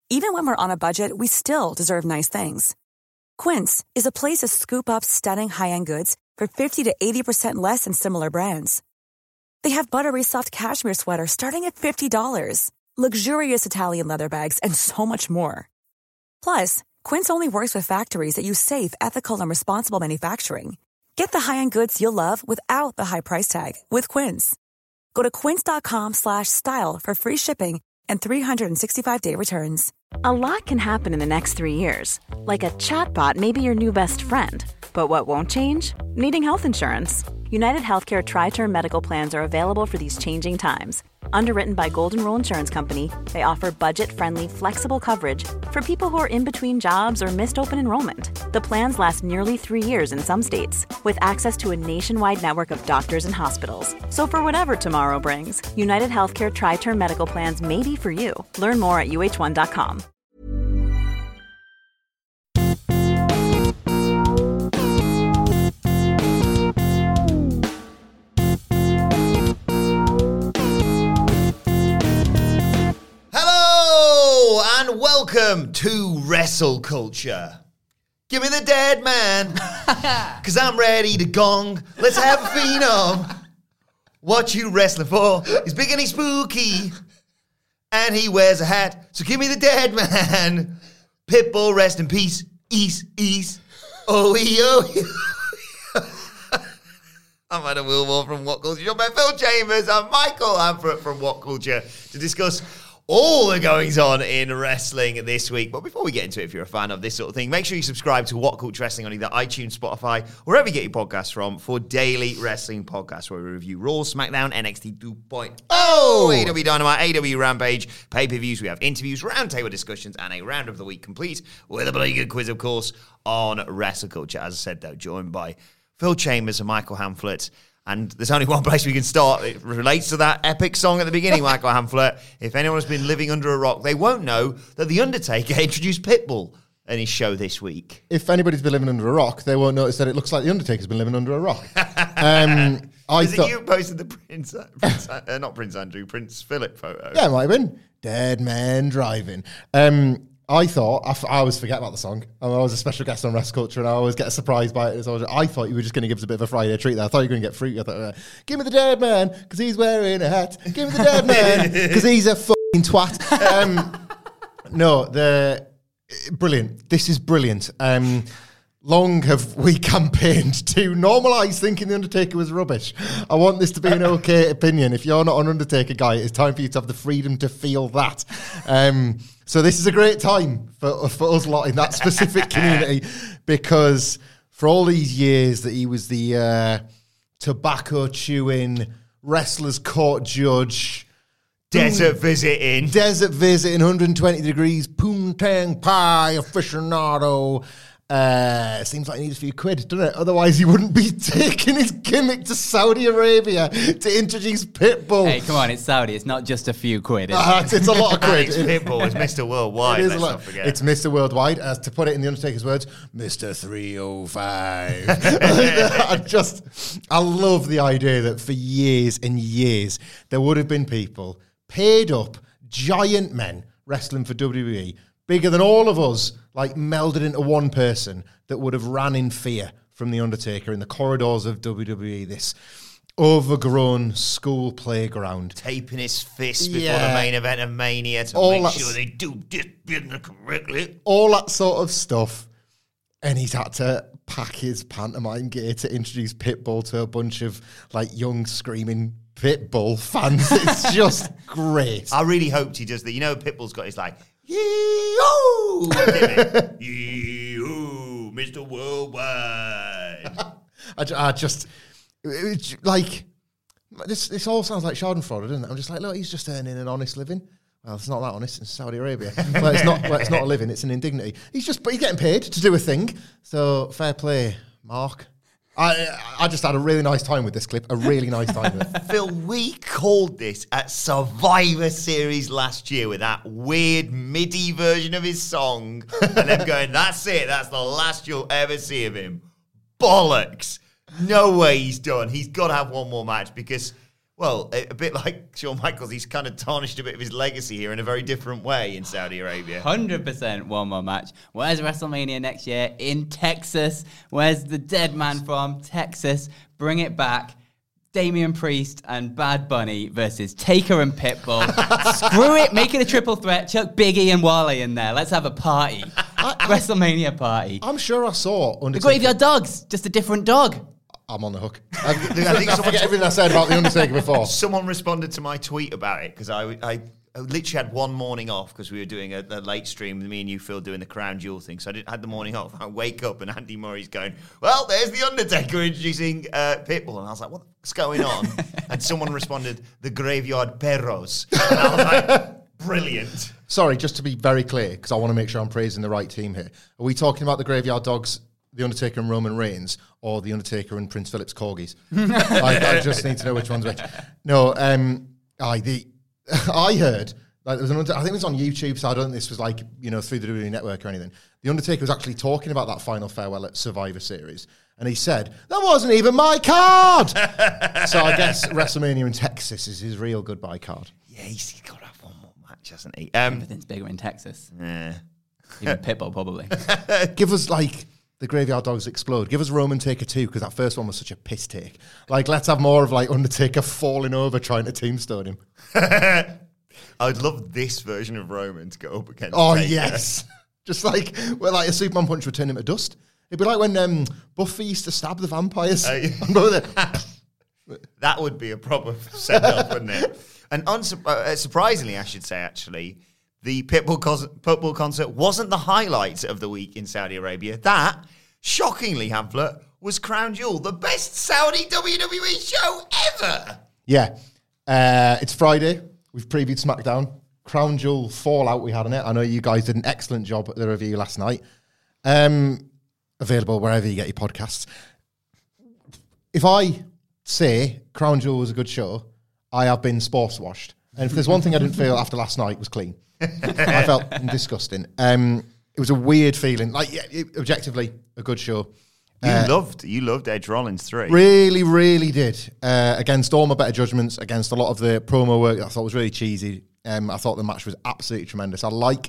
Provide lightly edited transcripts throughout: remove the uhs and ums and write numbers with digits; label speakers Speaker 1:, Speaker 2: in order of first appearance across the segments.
Speaker 1: Even when we're on a budget, we still deserve nice things. Quince is a place to scoop up stunning high-end goods for 50 to 80% less than similar brands. They have buttery soft cashmere sweaters starting at $50, luxurious Italian leather bags, and so much more. Plus, Quince only works with factories that use safe, ethical, and responsible manufacturing. Get the high-end goods you'll love without the high price tag with Quince. Go to quince.com/style for free shipping and 365-day returns.
Speaker 2: A lot can happen in the next 3 years. Like a chatbot may be your new best friend. But what won't change? Needing health insurance. United Healthcare Tri-Term Medical Plans are available for these changing times. Underwritten by Golden Rule Insurance Company, they offer budget-friendly, flexible coverage for people who are in between jobs or missed open enrollment. The plans last nearly 3 years in some states, with access to a nationwide network of doctors and hospitals. So for whatever tomorrow brings, United Healthcare Tri-Term Medical Plans may be for you. Learn more at uh1.com.
Speaker 3: And welcome to Wrestle Culture. Give me the dead man, because I'm ready to gong. Let's have a phenom. What you wrestling for? He's big and he's spooky, and he wears a hat. So give me the dead man. Pitbull, rest in peace. East. I'm Adam Wilmore from What Culture. You're my Phil Chambers. I'm Michael Amfrett from What Culture to discuss all the goings on in wrestling this week. But before we get into it, if you're a fan of this sort of thing, make sure you subscribe to What Culture Wrestling on either iTunes, Spotify, wherever you get your podcasts from, for daily wrestling podcasts where we review Raw, SmackDown, NXT 2.0, AEW Dynamite, AEW Rampage, pay-per-views. We have interviews, roundtable discussions, and a round of the week complete with a bloody good quiz, of course, on Wrestle Culture. As I said, though, joined by Phil Chambers and Michael Hamflett. And there's only one place we can start. It relates to that epic song at the beginning, Michael Hamflett. If anyone has been living under a rock, they won't know that The Undertaker introduced Pitbull in his show this week.
Speaker 4: If anybody's been living under a rock, they won't notice that it looks like The Undertaker's been living under a rock.
Speaker 3: You posted the Prince Philip photo?
Speaker 4: Yeah, it might have been. Dead man driving. I thought, I always forget about the song. I was a special guest on Wrestle Culture and I always get surprised by it. I thought you were just going to give us a bit of a Friday treat there. I thought you were going to get fruity. I thought, give me the dead man, because he's wearing a hat. Give me the dead man, because he's a fucking twat. Brilliant. This is brilliant. Long have we campaigned to normalise thinking The Undertaker was rubbish. I want this to be an okay opinion. If you're not an Undertaker guy, it's time for you to have the freedom to feel that. So this is a great time for us lot in that specific community, because for all these years that he was the tobacco-chewing, wrestler's court judge,
Speaker 3: desert visiting,
Speaker 4: 120 degrees, poontang pie aficionado. Seems like he needs a few quid, doesn't it? Otherwise, he wouldn't be taking his gimmick to Saudi Arabia to introduce Pitbull.
Speaker 5: Hey, come on, it's Saudi. It's not just a few quid. It's
Speaker 4: a lot of quid.
Speaker 3: It's Pitbull. It's Mr. Worldwide. Let's not forget.
Speaker 4: It's Mr. Worldwide. To put it in The Undertaker's words, Mr. 305. I love the idea that for years and years, there would have been people, paid up, giant men, wrestling for WWE, bigger than all of us, like melded into one person, that would have ran in fear from The Undertaker in the corridors of WWE, this overgrown school playground.
Speaker 3: Taping his fist before the main event of Mania to make sure they do this business correctly.
Speaker 4: All that sort of stuff. And he's had to pack his pantomime gear to introduce Pitbull to a bunch of like young screaming Pitbull fans. It's just great.
Speaker 3: I really hoped he does that. You know, Pitbull's got his like, yee-oo, yee-oo, Mr. Worldwide.
Speaker 4: It's like, this all sounds like Schadenfreude, doesn't it? I'm just like, look, he's just earning an honest living. Well, it's not that honest in Saudi Arabia. Well, it's not a living, it's an indignity. He's getting paid to do a thing. So fair play, Mark. I just had a really nice time with this clip. A really nice time with it.
Speaker 3: Phil, we called this at Survivor Series last year with that weird MIDI version of his song. And them going, that's it. That's the last you'll ever see of him. Bollocks. No way he's done. He's got to have one more match because Well, a bit like Shawn Michaels, he's kind of tarnished a bit of his legacy here in a very different way in Saudi Arabia.
Speaker 5: 100% one more match. Where's WrestleMania next year? In Texas. Where's the dead man from? Texas. Bring it back. Damian Priest and Bad Bunny versus Taker and Pitbull. Screw it. Make it a triple threat. Chuck Biggie and Wale in there. Let's have a party. WrestleMania party.
Speaker 4: I'm sure I saw
Speaker 5: The
Speaker 4: Undertaker.
Speaker 5: Graveyard Dogs. Just a different dog.
Speaker 4: I'm on the hook.
Speaker 3: I think
Speaker 4: I forget everything I said about The Undertaker before.
Speaker 3: Someone responded to my tweet about it because I literally had one morning off because we were doing a late stream with me and you, Phil, doing the Crown Jewel thing. So I had the morning off. I wake up and Andy Murray's going, well, there's The Undertaker introducing Pitbull. And I was like, what's going on? And someone responded, the Graveyard Perros. And I was like, brilliant.
Speaker 4: Sorry, just to be very clear, because I want to make sure I'm praising the right team here. Are we talking about the Graveyard Dogs, The Undertaker and Roman Reigns, or The Undertaker and Prince Philip's corgis? I just need to know which one's which. No, I heard, like, there was I think it was on YouTube, so I don't think this was like, through the WWE Network or anything. The Undertaker was actually talking about that final farewell at Survivor Series, and he said, that wasn't even my card! So I guess WrestleMania in Texas is his real goodbye card.
Speaker 3: Yeah, he's got to have one more match, hasn't he?
Speaker 5: Everything's bigger in Texas.
Speaker 3: Yeah.
Speaker 5: Even Pitbull, probably.
Speaker 4: Give us, the Graveyard Dogs explode. Give us Roman Taker 2, because that first one was such a piss take. Let's have more of, Undertaker falling over trying to tombstone him.
Speaker 3: I'd love this version of Roman to go up against
Speaker 4: Taker.
Speaker 3: Yes.
Speaker 4: Just where a Superman punch would turn him to dust. It'd be like when Buffy used to stab the vampires.
Speaker 3: That would be a proper setup, wouldn't it? And surprisingly, I should say, actually, the Pitbull concert wasn't the highlight of the week in Saudi Arabia. That, shockingly, Hamlet, was Crown Jewel, the best Saudi WWE show ever.
Speaker 4: Yeah. It's Friday. We've previewed SmackDown. Crown Jewel fallout we had on it. I know you guys did an excellent job at the review last night. Available wherever you get your podcasts. If I say Crown Jewel was a good show, I have been sports washed. And if there's one thing I didn't feel after last night, it was clean. I felt disgusting. It was a weird feeling. Objectively, a good show.
Speaker 3: You loved Edge Rollins 3.
Speaker 4: Really, really did. Against all my better judgments, against a lot of the promo work that I thought was really cheesy. I thought the match was absolutely tremendous.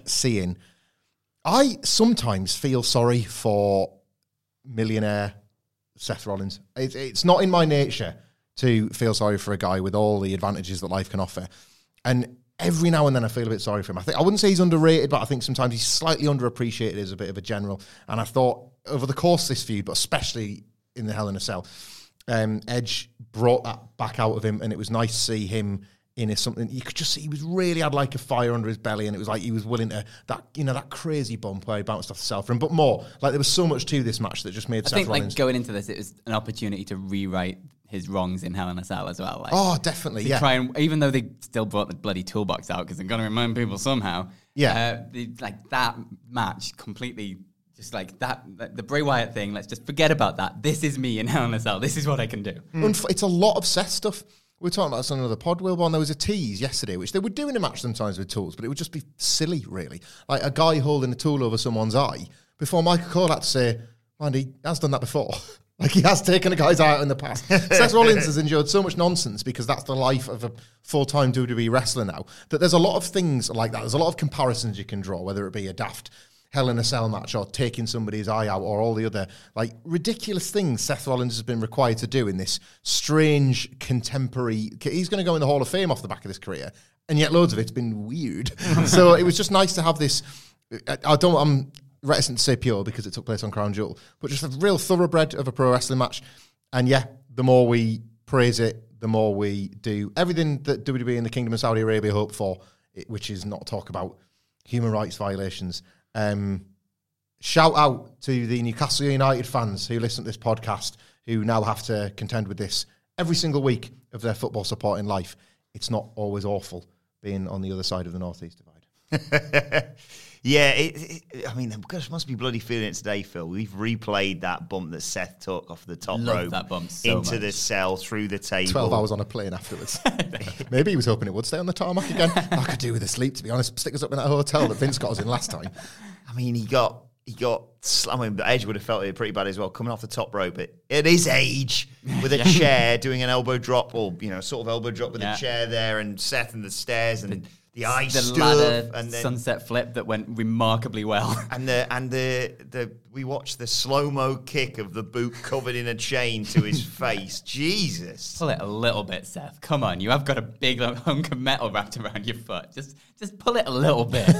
Speaker 4: I sometimes feel sorry for millionaire Seth Rollins. It's not in my nature to feel sorry for a guy with all the advantages that life can offer. And every now and then I feel a bit sorry for him. I wouldn't say he's underrated, but I think sometimes he's slightly underappreciated as a bit of a general. And I thought over the course of this feud, but especially in the Hell in a Cell, Edge brought that back out of him, and it was nice to see him in something. You could just see he was really had a fire under his belly, and it was like he was willing to that crazy bump where he bounced off the cell for him. But more, there was so much to this match that just made Seth Rollins.
Speaker 5: Going into this, it was an opportunity to rewrite his wrongs in Hell in a Cell as well.
Speaker 4: Definitely, yeah.
Speaker 5: Try and, even though they still brought the bloody toolbox out because they're going to remind people somehow.
Speaker 4: Yeah.
Speaker 5: That match completely, just the Bray Wyatt thing, let's just forget about that. This is me in Hell in a Cell. This is what I can do.
Speaker 4: It's a lot of Seth stuff. We were talking about this on another pod, Wilborn. There was a tease yesterday, which they would do in a match sometimes with tools, but it would just be silly, really. Like a guy holding a tool over someone's eye before Michael Cole had to say, man, he has done that before. He has taken a guy's eye out in the past. Seth Rollins has endured so much nonsense because that's the life of a full-time WWE wrestler now, that there's a lot of things like that. There's a lot of comparisons you can draw, whether it be a daft Hell in a Cell match or taking somebody's eye out or all the other ridiculous things Seth Rollins has been required to do in this strange contemporary. He's going to go in the Hall of Fame off the back of this career, and yet loads of it's been weird. So it was just nice to have this. I'm reticent to say pure because it took place on Crown Jewel, but just a real thoroughbred of a pro wrestling match. And yeah, the more we praise it, the more we do everything that WWE and the Kingdom of Saudi Arabia hope for, which is not talk about human rights violations. Shout out to the Newcastle United fans who listen to this podcast, who now have to contend with this every single week of their football support in life. It's not always awful being on the other side of the Northeast divide.
Speaker 3: Yeah, it must be bloody feeling it today, Phil. We've replayed that bump that Seth took off the top rope
Speaker 5: that bump so
Speaker 3: into the cell, through the table.
Speaker 4: 12 hours on a plane afterwards. Maybe he was hoping it would stay on the tarmac again. I could do with a sleep, to be honest. Stick us up in that hotel that Vince got us in last time.
Speaker 3: I mean, he got he got slammed. Edge would have felt it pretty bad as well, coming off the top rope. But it is Edge with a chair doing an elbow drop, or sort of elbow drop with a chair there, and Seth and the stairs and the ice
Speaker 5: the
Speaker 3: stuff,
Speaker 5: ladder
Speaker 3: and then
Speaker 5: sunset flip that went remarkably well.
Speaker 3: And the we watched the slow-mo kick of the boot covered in a chain to his face. Jesus.
Speaker 5: Pull it a little bit, Seth. Come on, you have got a big hunk of metal wrapped around your foot. Just pull it a little bit.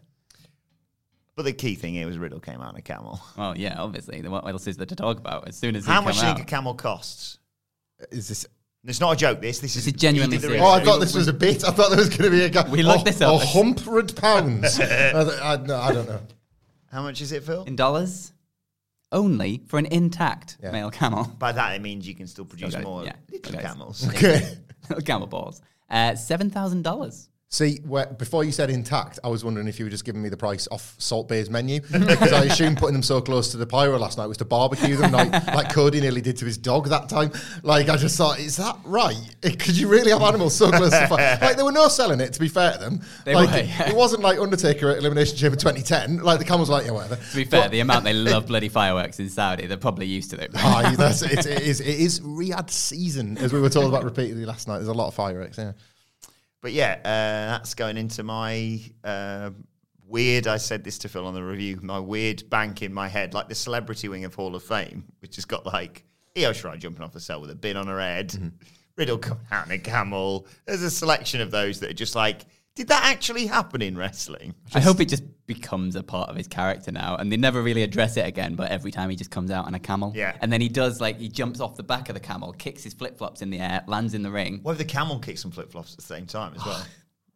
Speaker 3: But the key thing here was Riddle came out on a camel.
Speaker 5: Well, yeah, obviously. What else is there to talk about? As soon as
Speaker 3: How
Speaker 5: he
Speaker 3: much do
Speaker 5: came
Speaker 3: you
Speaker 5: out,
Speaker 3: think a camel costs?
Speaker 4: Is this?
Speaker 3: It's not a joke. This is
Speaker 5: genuinely
Speaker 3: he did the
Speaker 5: serious.
Speaker 4: Oh, I
Speaker 3: research.
Speaker 4: thought this was a bit. I thought there was going to be a guy.
Speaker 5: We looked this up.
Speaker 4: £100. I don't know.
Speaker 3: How much is it, Phil?
Speaker 5: in dollars, only for an intact
Speaker 4: Yeah.
Speaker 5: male camel.
Speaker 3: By that it means you can still produce
Speaker 5: Okay,
Speaker 3: more
Speaker 5: yeah.
Speaker 3: little
Speaker 5: Okay.
Speaker 3: camels.
Speaker 4: Okay.
Speaker 5: Camel balls. $7,000.
Speaker 4: See, before you said intact, I was wondering if you were just giving me the price off Salt Bay's menu, because I assumed putting them so close to the pyro last night was to barbecue them, like Cody nearly did to his dog that time. Like, I just thought, is that right? Could you really have animals so close to fire? Like, they were no selling it, to be fair to them.
Speaker 5: They
Speaker 4: like,
Speaker 5: were, yeah.
Speaker 4: It wasn't like Undertaker at Elimination Chamber 2010. Like, the camels like, yeah, whatever.
Speaker 5: To be fair, the amount they love bloody fireworks in Saudi, they're probably used to it.
Speaker 4: It is Riyadh season, as we were told about repeatedly last night. There's a lot of fireworks, yeah.
Speaker 3: But yeah, that's going into my weird, I said this to Phil on the review, my weird bank in my head, like the celebrity wing of Hall of Fame, which has got like Io Shirai jumping off the cell with a bin on her head, Riddle coming out in a camel. There's a selection of those that are just like, did that actually happen in wrestling?
Speaker 5: I hope it just becomes a part of his character now, and they never really address it again, but every time he just comes out on a camel.
Speaker 3: Yeah.
Speaker 5: And then he does, he jumps off the back of the camel, kicks his flip-flops in the air, lands in the ring.
Speaker 3: What if the camel kicks some flip-flops at the same time as well?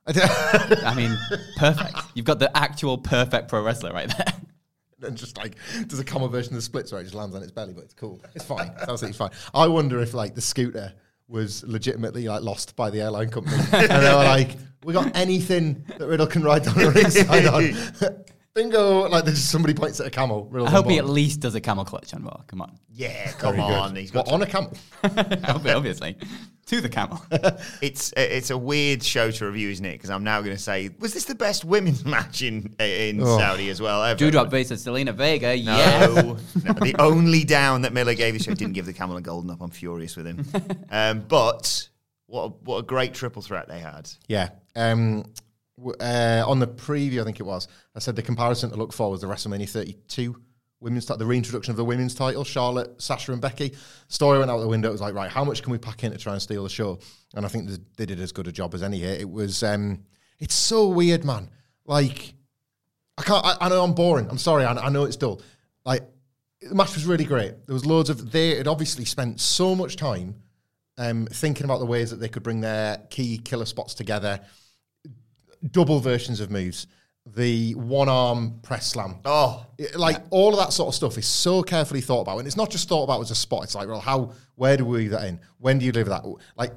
Speaker 5: I mean, perfect. You've got the actual perfect pro wrestler right there.
Speaker 4: And just like, there's a camel version of the splits where it just lands on its belly, but it's cool. It's fine. It's absolutely fine. I wonder if like the scooter was legitimately like lost by the airline company. And they were like, we got anything that Riddle can ride down the ringside on. Bingo. Like there's just somebody points at a camel. Riddle's
Speaker 5: I hope
Speaker 4: on
Speaker 5: he
Speaker 4: board.
Speaker 5: at least does a camel clutch on Raw. Come on.
Speaker 3: Yeah, come
Speaker 4: Very
Speaker 3: on.
Speaker 4: good.
Speaker 3: He's got
Speaker 4: What, on a camel?
Speaker 5: Obviously. To the camel.
Speaker 3: It's a weird show to review, isn't it? Because I'm now going to say, was this the best women's match in Saudi as well ever?
Speaker 5: Doudrop versus Selena Vega.
Speaker 3: No,
Speaker 5: Yeah.
Speaker 3: no, the only down that Miller gave this show didn't give the camel a golden up. I'm furious with him. But what a great triple threat they had.
Speaker 4: Yeah. On the preview, I think it was, I said the comparison to look for was the WrestleMania 32 women's the reintroduction of the women's title, Charlotte, Sasha and Becky. Story went out the window. It was like, right, how much can we pack in to try and steal the show? And I think they did as good a job as any here. It was, it's so weird, man. Like, I know I'm boring. I'm sorry. I know it's dull. Like, the match was really great. There was loads of, they had obviously spent so much time thinking about the ways that they could bring their key killer spots together. Double versions of moves. The one-arm press slam.
Speaker 3: Oh.
Speaker 4: All of that sort of stuff is so carefully thought about. And it's not just thought about as a spot. It's like, well, where do we weave that in? When do you deliver that? Like,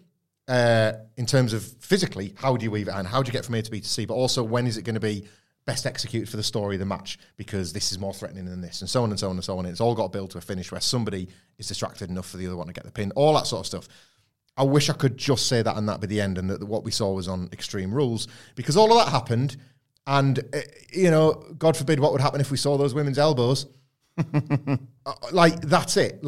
Speaker 4: in terms of physically, how do you weave it in? How do you get from A to B to C? But also, when is it going to be best executed for the story of the match? Because this is more threatening than this, and so on and so on and so on. And it's all got to build to a finish where somebody is distracted enough for the other one to get the pin. All that sort of stuff. I wish I could just say that and that be the end, and that what we saw was on Extreme Rules, because all of that happened. And, God forbid what would happen if we saw those women's elbows. That's it.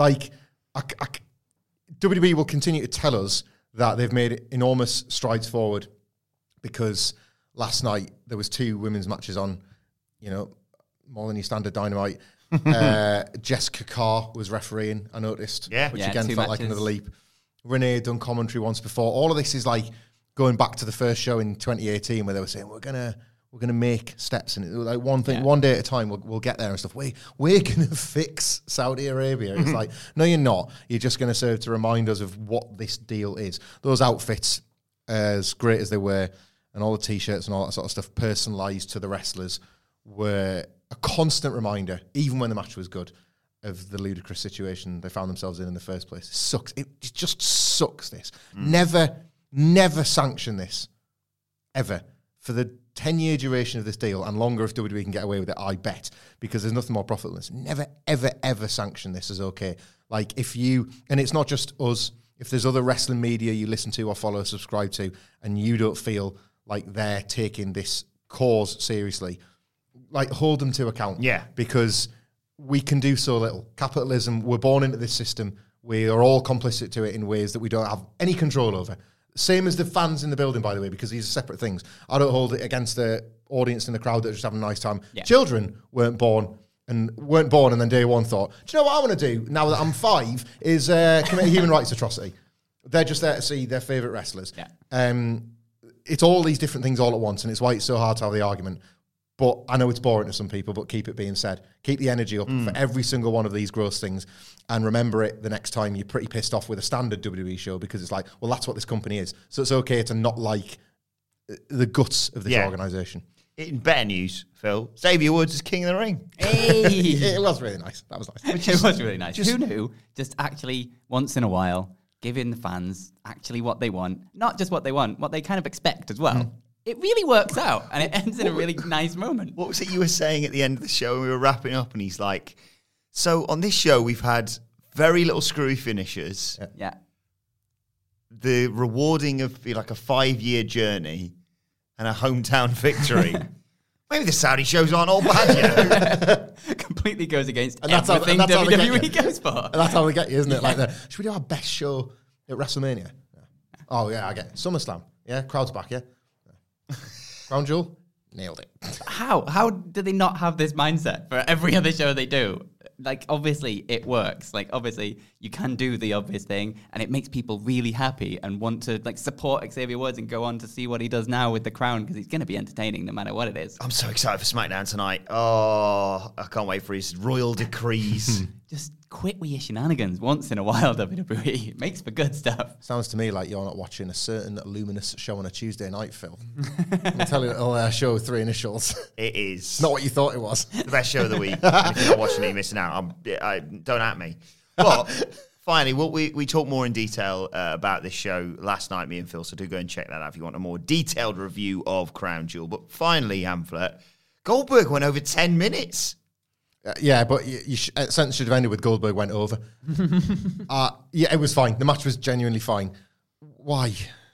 Speaker 4: WWE will continue to tell us that they've made enormous strides forward, because last night there was 2 women's matches on, more than your standard Dynamite. Jessica Carr was refereeing, I noticed, which again felt like another leap. Renee had done commentary once before. All of this is like going back to the first show in 2018 where they were saying, we're gonna make steps, and like one thing, one day at a time, we'll get there and stuff. We're gonna fix Saudi Arabia. It's like, no, you're not. You're just gonna serve to remind us of what this deal is. Those outfits, as great as they were, and all the t-shirts and all that sort of stuff, personalised to the wrestlers, were a constant reminder, even when the match was good, of the ludicrous situation they found themselves in the first place. It sucks. It just sucks. This never sanction this ever for the 10-year duration of this deal, and longer if WWE can get away with it, I bet, because there's nothing more profitable than this. Never, ever, ever sanction this as okay. Like, if you, and it's not just us, if there's other wrestling media you listen to or follow, subscribe to, and you don't feel like they're taking this cause seriously, like hold them to account.
Speaker 3: Yeah.
Speaker 4: Because we can do so little. Capitalism, we're born into this system. We are all complicit to it in ways that we don't have any control over. Same as the fans in the building, by the way, because these are separate things. I don't hold it against the audience in the crowd that are just having a nice time.
Speaker 5: Yeah.
Speaker 4: Children weren't born and then day one thought, do you know what I want to do now that I'm 5 is commit a human rights atrocity. They're just there to see their favourite wrestlers.
Speaker 5: Yeah.
Speaker 4: It's all these different things all at once, and it's why it's so hard to have the argument. But I know it's boring to some people, but keep it being said. Keep the energy up for every single one of these gross things, and remember it the next time you're pretty pissed off with a standard WWE show, because it's like, well, that's what this company is. So it's okay to not like the guts of this organisation.
Speaker 3: In better news, Phil, Xavier Woods is King of the Ring.
Speaker 5: Hey!
Speaker 4: It was really nice. That was nice.
Speaker 5: It was really nice. Who knew? Just actually, once in a while, giving the fans actually what they want. Not just what they want, what they kind of expect as well. It really works out, and it ends in a really nice moment.
Speaker 3: What was it you were saying at the end of the show when we were wrapping up? And he's like, so on this show, we've had very little screwy finishers.
Speaker 5: Yeah.
Speaker 3: The rewarding of like a 5-year journey and a hometown victory. Maybe the Saudi shows aren't all bad,
Speaker 5: Completely goes against
Speaker 4: that's
Speaker 5: everything
Speaker 4: how they get
Speaker 5: WWE
Speaker 4: you.
Speaker 5: goes for.
Speaker 4: And that's how we get you, isn't it? Like, should we do our best show at WrestleMania? Yeah. Oh, yeah, I get it. SummerSlam. Yeah, crowd's back, yeah. Crown Jewel, nailed it.
Speaker 5: How do they not have this mindset for every other show they do? Like, obviously, it works. Like, obviously, you can do the obvious thing, and it makes people really happy and want to, like, support Xavier Woods and go on to see what he does now with the crown, because he's going to be entertaining no matter what it is.
Speaker 3: I'm so excited for SmackDown tonight. Oh, I can't wait for his royal decrees.
Speaker 5: Just quit with your shenanigans once in a while, WWE. It makes for good stuff.
Speaker 4: Sounds to me like you're not watching a certain luminous show on a Tuesday night, Phil. I'm telling you, it'll show 3 initials.
Speaker 3: It is.
Speaker 4: It's not what you thought it was.
Speaker 3: The best show of the week. If you're not watching it, you're missing out. Don't at me. But finally, we talked more in detail about this show last night, me and Phil, so do go and check that out if you want a more detailed review of Crown Jewel. But finally, Hamflet, Goldberg went over 10 minutes.
Speaker 4: Yeah, but sentence should have ended with Goldberg went over. Yeah, it was fine. The match was genuinely fine. Why?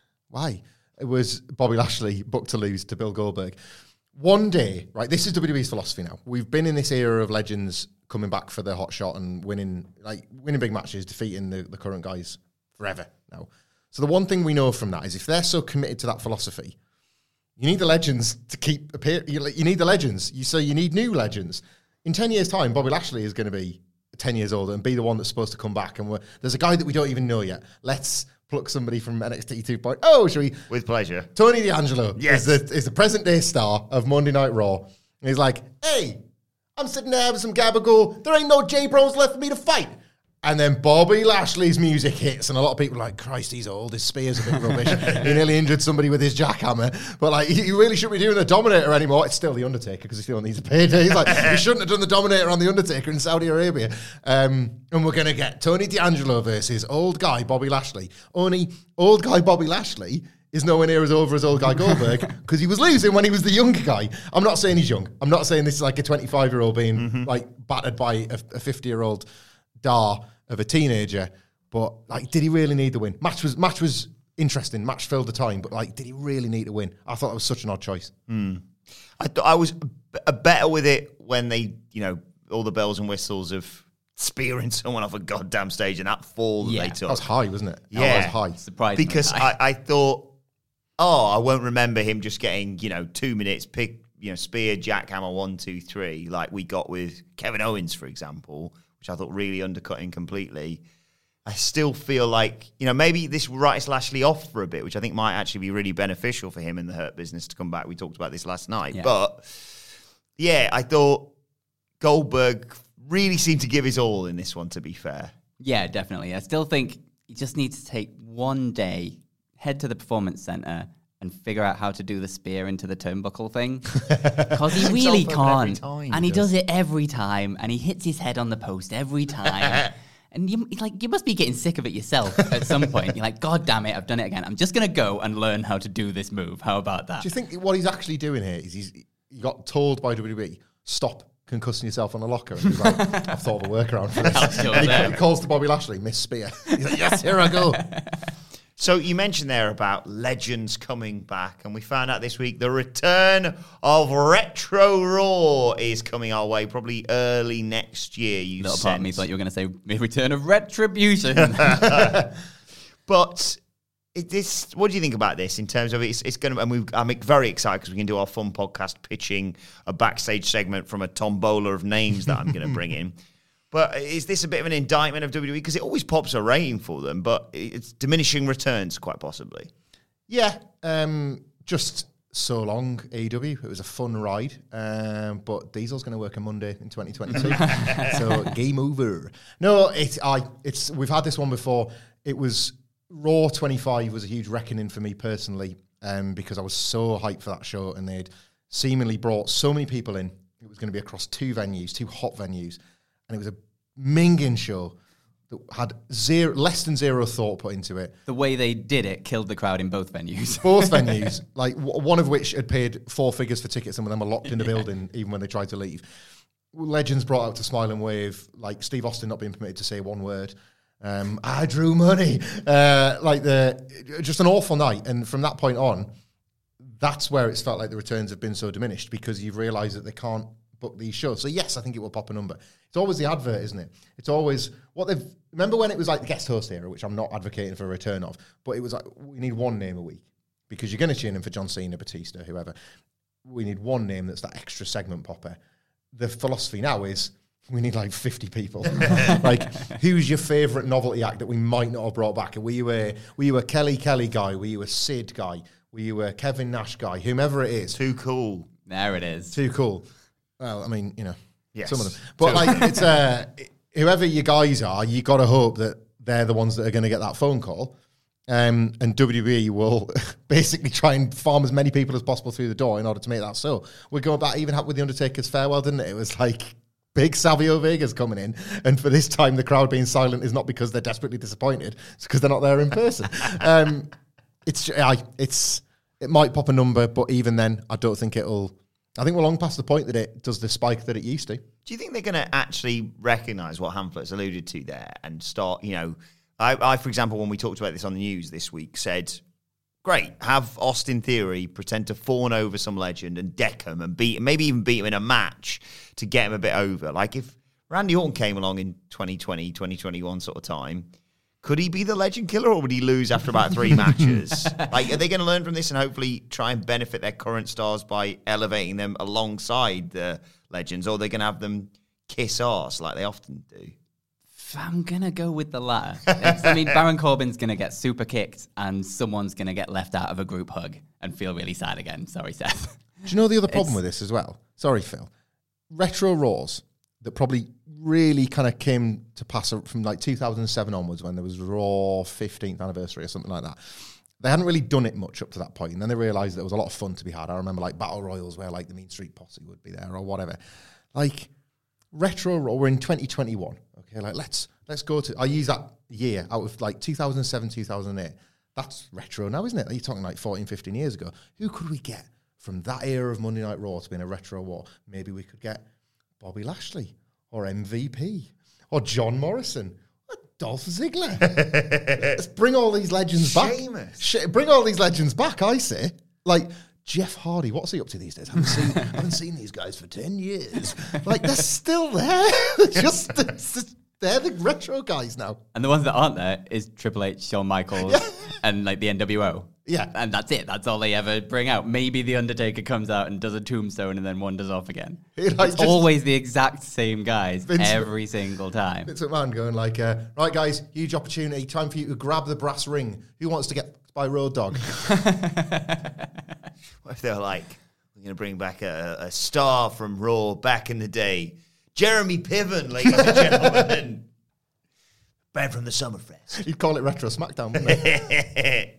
Speaker 4: It was Bobby Lashley booked to lose to Bill Goldberg. One day, right, this is WWE's philosophy now. We've been in this era of legends coming back for their hot shot and winning big matches, defeating the current guys forever now. So the one thing we know from that is if they're so committed to that philosophy, you need the legends to keep appearing. You need the legends. So you need new legends. In 10 years' time, Bobby Lashley is going to be 10 years older and be the one that's supposed to come back. And there's a guy that we don't even know yet. Let's pluck somebody from NXT 2.0. Oh, shall we?
Speaker 3: With pleasure.
Speaker 4: Tony D'Angelo
Speaker 3: yes.
Speaker 4: is the present-day star of Monday Night Raw. And he's like, hey, I'm sitting there having some gabagool. There ain't no J Bros left for me to fight. And then Bobby Lashley's music hits, and a lot of people are like, Christ, he's old. His spear's a bit rubbish. He nearly injured somebody with his jackhammer. But, like, you really shouldn't be doing the Dominator anymore. It's still The Undertaker, because he still needs a payday. He's like, you shouldn't have done the Dominator on The Undertaker in Saudi Arabia. And we're going to get Tony D'Angelo versus old guy Bobby Lashley. Only old guy Bobby Lashley is nowhere near as over as old guy Goldberg, because he was losing when he was the younger guy. I'm not saying he's young. I'm not saying this is like a 25-year-old being, like, battered by a 50-year-old Dar of a teenager, but like, did he really need the win? Match was interesting. Match filled the time, but like, did he really need to win? I thought that was such an odd choice.
Speaker 3: I thought I was better with it when they, all the bells and whistles of spearing someone off a goddamn stage and that fall that they took.
Speaker 4: That was high, wasn't it?
Speaker 3: Yeah,
Speaker 4: that was high.
Speaker 5: Surprisingly
Speaker 3: because
Speaker 5: high.
Speaker 3: I thought, I won't remember him just getting 2 minutes, pick spear, jackhammer, 1, 2, 3, like we got with Kevin Owens, for example, which I thought really undercut him completely. I still feel like, maybe this writes Lashley off for a bit, which I think might actually be really beneficial for him in the Hurt Business to come back. We talked about this last night. Yeah. But, yeah, I thought Goldberg really seemed to give his all in this one, to be fair.
Speaker 5: Yeah, definitely. I still think you just need to take one day, head to the Performance Center, and figure out how to do the spear into the turnbuckle thing. Because he really can't. And he does it every time. And he hits his head on the post every time. And you must be getting sick of it yourself at some point. You're like, God damn it, I've done it again. I'm just going to go and learn how to do this move. How about that?
Speaker 4: Do you think what he's actually doing here is he got told by WWE, stop concussing yourself on a locker? And he's like, I've thought of a workaround for this. And he calls to Bobby Lashley, Miss Spear. He's like, yes, here I go.
Speaker 3: So you mentioned there about legends coming back, and we found out this week the return of Retro Raw is coming our way, probably early next year.
Speaker 5: Little part of me thought you were going to say return of Retribution.
Speaker 3: But what do you think about this in terms of it's going to? And I'm very excited because we can do our fun podcast pitching a backstage segment from a tombola of names that I'm going to bring in. But is this a bit of an indictment of WWE? Because it always pops a rating for them, but it's diminishing returns quite possibly.
Speaker 4: Yeah, just so long, AEW. It was a fun ride, but Diesel's going to work on Monday in 2022. So game over. No, we've had this one before. It was Raw 25 was a huge reckoning for me personally, because I was so hyped for that show, and they'd seemingly brought so many people in. It was going to be across two hot venues, and it was a minging show that had less than zero thought put into it.
Speaker 5: The way they did it killed the crowd in both venues.
Speaker 4: Both venues, like one of which had paid 4 figures for tickets, and of them were locked in the building even when they tried to leave. Legends brought out to Smile and Wave, like Steve Austin not being permitted to say one word. I drew money. Just an awful night. And from that point on, that's where it's felt like the returns have been so diminished, because you've realised that they can't book these shows. So yes, I think it will pop a number. It's always the advert, isn't it? It's always remember when it was like the guest host era, which I'm not advocating for a return of, but it was like, we need one name a week, because you're going to tune in for John Cena, Batista, whoever. We need one name that's that extra segment popper. The philosophy now is we need like 50 people. Like, who's your favourite novelty act that we might not have brought back? Were you a Kelly guy? Were you a Sid guy? Were you a Kevin Nash guy? Whomever it is.
Speaker 3: Too cool.
Speaker 5: There it is.
Speaker 4: Too cool. Well, I mean,
Speaker 3: yes.
Speaker 4: Some of them. But like, it's whoever you guys are, you got to hope that they're the ones that are going to get that phone call. And WWE will basically try and farm as many people as possible through the door in order to make that so. We're going back, even happened with The Undertaker's farewell, didn't it? It was like big Savio Vega's coming in, and for this time the crowd being silent is not because they're desperately disappointed, it's because they're not there in person. It might pop a number, but even then, I don't think it'll. I think we're long past the point that it does the spike that it used to.
Speaker 3: Do you think they're going to actually recognise what Hamlet's alluded to there and start, I, for example, when we talked about this on the news this week, said, great, have Austin Theory pretend to fawn over some legend and deck him and maybe even beat him in a match to get him a bit over. Like if Randy Orton came along in 2020, 2021 sort of time, could he be the legend killer, or would he lose after about 3 matches? Like, are they going to learn from this and hopefully try and benefit their current stars by elevating them alongside the legends, or are they going to have them kiss arse like they often do?
Speaker 5: I'm going to go with the latter. Baron Corbin's going to get super kicked and someone's going to get left out of a group hug and feel really sad again. Sorry, Seth.
Speaker 4: Do you know the other problem with this as well? Sorry, Phil. Retro Raws that probably really kind of came to pass from like 2007 onwards, when there was Raw 15th anniversary or something like that. They hadn't really done it much up to that point, and then they realised there was a lot of fun to be had. I remember like Battle Royals where like the Mean Street Posse would be there or whatever. Like Retro Raw, we're in 2021. Okay, like let's go to. I use that year out of like 2007, 2008. That's retro now, isn't it? You're talking like 14, 15 years ago. Who could we get from that era of Monday Night Raw to be in a Retro War? Maybe we could get Bobby Lashley or MVP or John Morrison or Dolph Ziggler. Let's bring all these legends back. Bring all these legends back, I say. Like Jeff Hardy, what's he up to these days? Haven't seen these guys for 10 years. Like, they're still there. They're the retro guys now.
Speaker 5: And the ones that aren't there is Triple H, Shawn Michaels, and like the NWO.
Speaker 4: Yeah.
Speaker 5: And that's it. That's all they ever bring out. Maybe The Undertaker comes out and does a tombstone and then wanders off again. It's always the exact same guys every single time.
Speaker 4: It's a man going like, right, guys, huge opportunity. Time for you to grab the brass ring. Who wants to get by Road Dogg?
Speaker 3: What if they're like, we're going to bring back a star from Raw back in the day? Jeremy Piven, ladies and gentlemen. Band from the Summerfest.
Speaker 4: You'd call it Retro SmackDown, wouldn't it?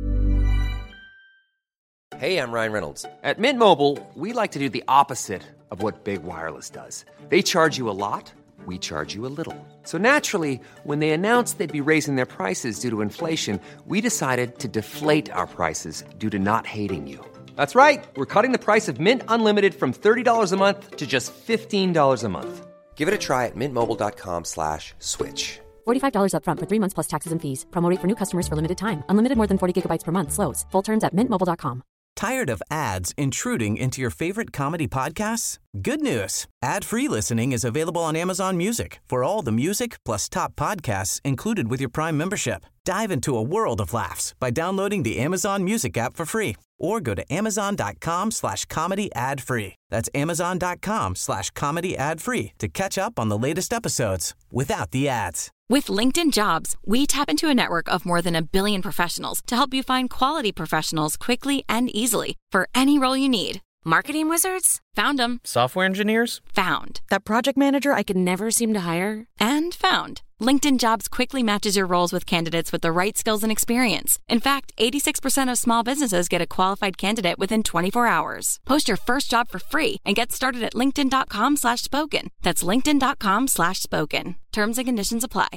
Speaker 6: Hey, I'm Ryan Reynolds. At Mint Mobile, we like to do the opposite of what Big Wireless does. They charge you a lot, we charge you a little. So naturally, when they announced they'd be raising their prices due to inflation, we decided to deflate our prices due to not hating you. That's right. We're cutting the price of Mint Unlimited from $30 a month to just $15 a month. Give it a try at mintmobile.com/switch.
Speaker 7: $45 up front for 3 months plus taxes and fees. Promo rate for new customers for limited time. Unlimited more than 40 gigabytes per month slows. Full terms at mintmobile.com.
Speaker 8: Tired of ads intruding into your favorite comedy podcasts? Good news. Ad-free listening is available on Amazon Music for all the music plus top podcasts included with your Prime membership. Dive into a world of laughs by downloading the Amazon Music app for free or go to amazon.com/comedy ad-free. That's amazon.com/comedy ad-free to catch up on the latest episodes without the ads.
Speaker 9: With LinkedIn Jobs, we tap into a network of more than 1 billion professionals to help you find quality professionals quickly and easily for any role you need. Marketing wizards? Found them.
Speaker 10: Software engineers?
Speaker 9: Found. That project manager I could never seem to hire? And found. LinkedIn Jobs quickly matches your roles with candidates with the right skills and experience. In fact, 86% of small businesses get a qualified candidate within 24 hours. Post your first job for free and get started at linkedin.com/spoken. That's linkedin.com/spoken. Terms and conditions apply.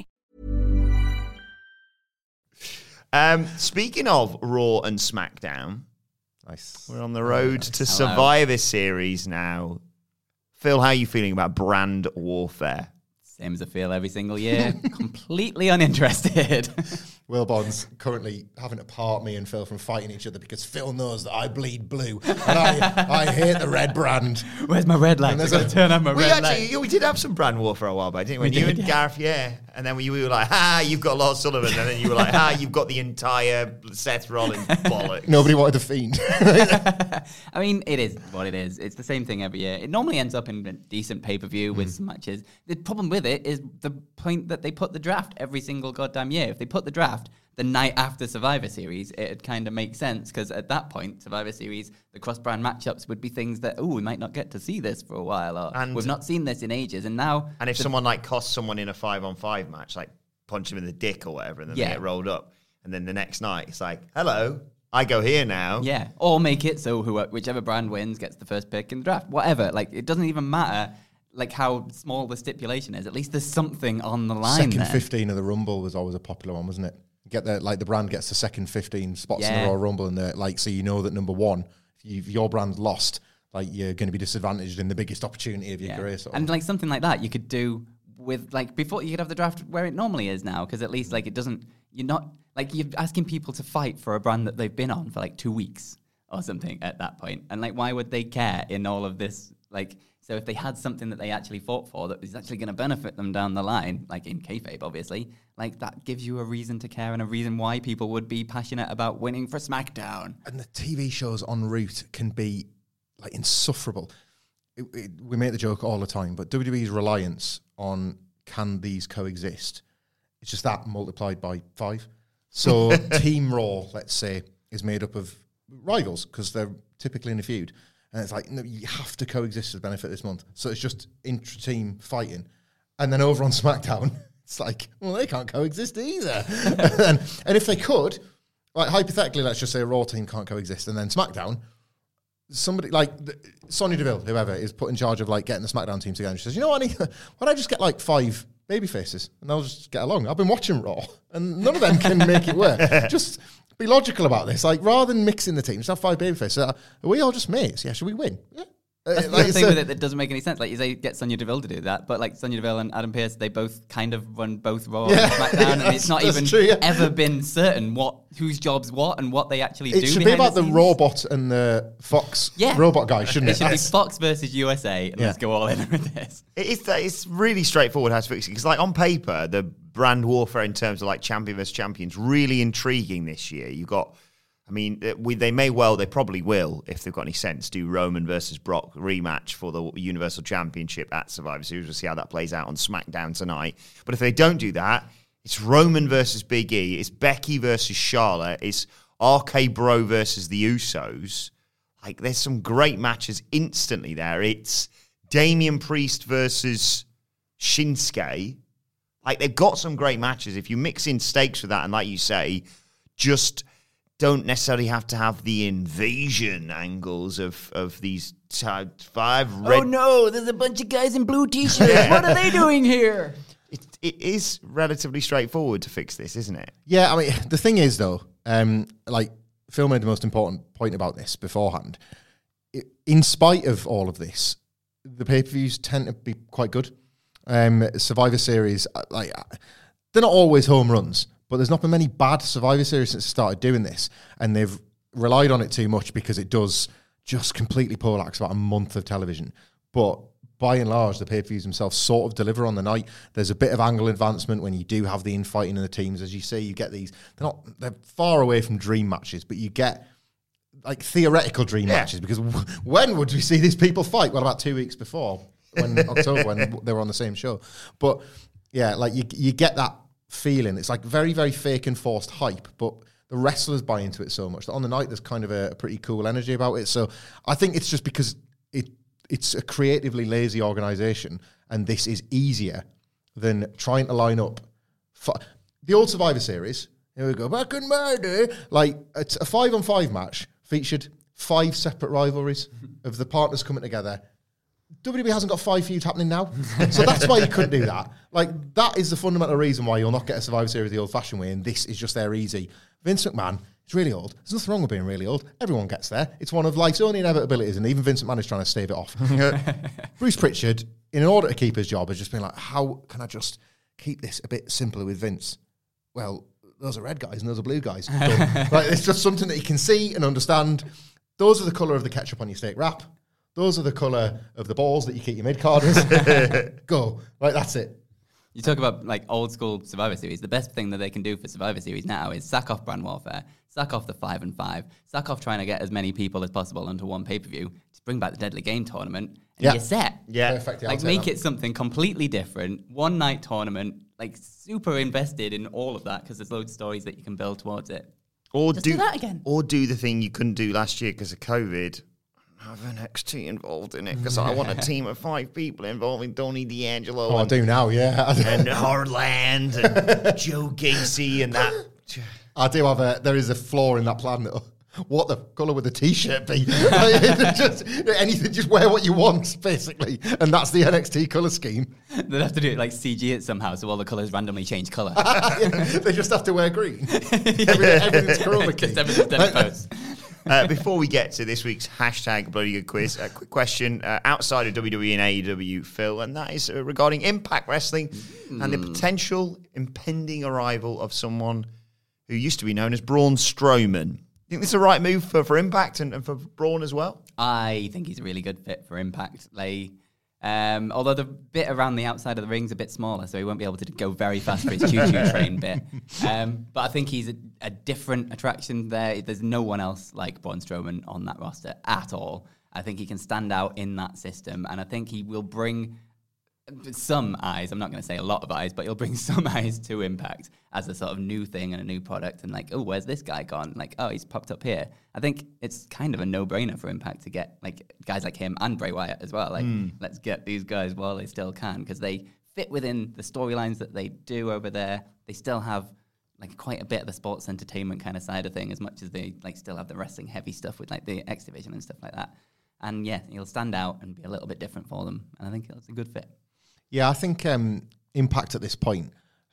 Speaker 3: Speaking of Raw and SmackDown,
Speaker 4: Nice.
Speaker 3: we're on the road to Survivor Series now. Phil, how are you feeling about brand warfare?
Speaker 5: Same as I feel every single year. Completely uninterested.
Speaker 4: Will Bond's currently having to part me and Phil from fighting each other because Phil knows that I bleed blue and I hate the red brand.
Speaker 5: Where's my red light? I'm going to turn on my red light.
Speaker 3: We did have some brand warfare a while back, didn't we? When you and Gareth, and then you were like, you've got Lars Sullivan, and then you were like, you've got the entire Seth Rollins bollocks.
Speaker 4: Nobody wanted the Fiend.
Speaker 5: I mean, it is what it is. It's the same thing every year. It normally ends up in a decent pay-per-view with some matches. The problem with it is the point that they put the draft every single goddamn year. If they put the draft the night after Survivor Series, it'd kind of make sense, because at that point, Survivor Series, the cross-brand matchups would be things that, we might not get to see this for a while, or we've not seen this in ages, and now...
Speaker 3: And if someone, costs someone in a 5-on-5 match, punch them in the dick or whatever, and then they get rolled up, and then the next night, it's like, hello, I go here now.
Speaker 5: Yeah, or make it so whichever brand wins gets the first pick in the draft, whatever. It doesn't even matter... how small the stipulation is. At least there's something on the line.
Speaker 4: Second 15 of the Rumble was always a popular one, wasn't it? Get the brand gets the second 15 spots in the Royal Rumble, and so you know that number one, if your brand lost, you're going to be disadvantaged in the biggest opportunity of your career.
Speaker 5: And something like that you could do with before you could have the draft where it normally is now, because at least it doesn't. You're not you're asking people to fight for a brand that they've been on for 2 weeks or something at that point, and why would they care in all of this So if they had something that they actually fought for that was actually going to benefit them down the line, in kayfabe, obviously, that gives you a reason to care and a reason why people would be passionate about winning for SmackDown.
Speaker 4: And the TV shows en route can be, insufferable. We make the joke all the time, but WWE's reliance on can these coexist, it's just that multiplied by 5. So Team Raw, let's say, is made up of rivals because they're typically in a feud. And it's no, you have to coexist to benefit this month. So it's just intra-team fighting. And then over on SmackDown, it's they can't coexist either. and if they could, hypothetically, let's just say a Raw team can't coexist. And then SmackDown, somebody Sonya Deville, whoever, is put in charge of getting the SmackDown team together. She says, you know what, why don't I just get 5 baby faces and they'll just get along? I've been watching Raw and none of them can make it work. Just... be logical about this. Rather than mixing the teams, have 5 babyfaces. Are we all just mates? Yeah, should we win? Yeah.
Speaker 5: That's the thing with it that doesn't make any sense. You say get Sonya Deville to do that, but Sonya Deville and Adam Pearce, they both kind of run both Raw and SmackDown, and it's not even ever been certain whose job's what and what they actually do.
Speaker 4: It should be about the robot and the Fox robot guy, shouldn't it?
Speaker 5: It should be Fox versus USA, and let's go all in with this.
Speaker 3: It's really straightforward how to fix it, because on paper, the brand warfare in terms of champion versus champions really intriguing this year. You got... they probably will, if they've got any sense, do Roman versus Brock rematch for the Universal Championship at Survivor Series. We'll see how that plays out on SmackDown tonight. But if they don't do that, it's Roman versus Big E, it's Becky versus Charlotte, it's RK Bro versus the Usos. There's some great matches instantly there. It's Damian Priest versus Shinsuke. They've got some great matches. If you mix in stakes with that, and like you say, just... don't necessarily have to have the invasion angles of these 5 red...
Speaker 5: Oh no, there's a bunch of guys in blue t-shirts. What are they doing here?
Speaker 3: It is relatively straightforward to fix this, isn't it?
Speaker 4: Yeah, the thing is, though, Phil made the most important point about this beforehand. In spite of all of this, the pay-per-views tend to be quite good. Survivor Series, they're not always home runs, but there's not been many bad Survivor Series since they started doing this, and they've relied on it too much because it does just completely poleaxe about a month of television. But by and large, the pay-per-views themselves sort of deliver on the night. There's a bit of angle advancement when you do have the infighting in the teams. As you say, you get these, they're far away from dream matches, but you get like theoretical dream matches, because when would we see these people fight? Well, about 2 weeks before, October, when they were on the same show. But yeah, like you get that feeling. It's like very, very fake and forced hype, but the wrestlers buy into it so much that on the night there's kind of a pretty cool energy about it. So I think it's just because it's a creatively lazy organisation, and this is easier than trying to line up the old Survivor Series. Here we go, back in my day. Like, it's a 5-on-5 match featured 5 separate rivalries of the partners coming together. WWE hasn't got 5 feuds happening now. So that's why you couldn't do that. Like, that is the fundamental reason why you'll not get a Survivor Series the old-fashioned way, and this is just there easy. Vince McMahon is really old. There's nothing wrong with being really old. Everyone gets there. It's one of life's only inevitabilities, and even Vince McMahon is trying to stave it off. Bruce Pritchard, in order to keep his job, has just been like, how can I just keep this a bit simpler with Vince? Well, those are red guys and those are blue guys. Like, it's just something that you can see and understand. Those are the colour of the ketchup on your steak wrap. Those are the colour of the balls that you keep your mid-carders. Go. Like, that's it.
Speaker 5: You talk about like old school Survivor Series. The best thing that they can do for Survivor Series now is sack off brand warfare, sack off the 5-on-5, sack off trying to get as many people as possible onto one pay-per-view, just bring back the Deadly Game tournament, and you're set.
Speaker 3: Yeah.
Speaker 4: Perfect.
Speaker 5: Like, make it something completely different. One night tournament, like super invested in all of that, because there's loads of stories that you can build towards it.
Speaker 3: Or
Speaker 5: Just do that again.
Speaker 3: Or do the thing you couldn't do last year because of COVID. Have NXT involved in it, because I want a team of 5 people involving Tony D'Angelo.
Speaker 4: I do now, yeah.
Speaker 3: And Harland and Joe Gacy and that.
Speaker 4: I do have there is a flaw in that plan. What the colour would the t-shirt be? Just anything, just wear what you want, basically. And that's the NXT colour scheme.
Speaker 5: They'd have to do it like CG it somehow, so all the colours randomly change colour.
Speaker 4: They just have to wear green. Everything's chroma key.
Speaker 5: Just everything's done in post.
Speaker 3: Before we get to this week's hashtag Bloody Good Quiz, a quick question outside of WWE and AEW, Phil, and that is regarding Impact Wrestling and the potential impending arrival of someone who used to be known as Braun Strowman. You think this is the right move for Impact and for Braun as well? I
Speaker 5: think he's a really good fit for Impact. Like, although the bit around the outside of the ring's a bit smaller, so he won't be able to go very fast for his choo-choo train bit. But I think he's a different attraction there. There's no one else like Braun Strowman on that roster at all. I think he can stand out in that system, and I think he will bring some eyes. I'm not going to say a lot of eyes, but he'll bring some eyes to Impact as a sort of new thing and a new product. And like, oh, where's this guy gone? Like, oh, he's popped up here. I think it's kind of a no-brainer for Impact to get like guys like him and Bray Wyatt as well. Like, let's get these guys while they still can, because they fit within the storylines that they do over there. They still have like quite a bit of the sports entertainment kind of side of thing, as much as they like still have the wrestling heavy stuff with like the X Division and stuff like that. And yeah, he'll stand out and be a little bit different for them. And I think it's a good fit.
Speaker 4: Yeah, I think Impact at this point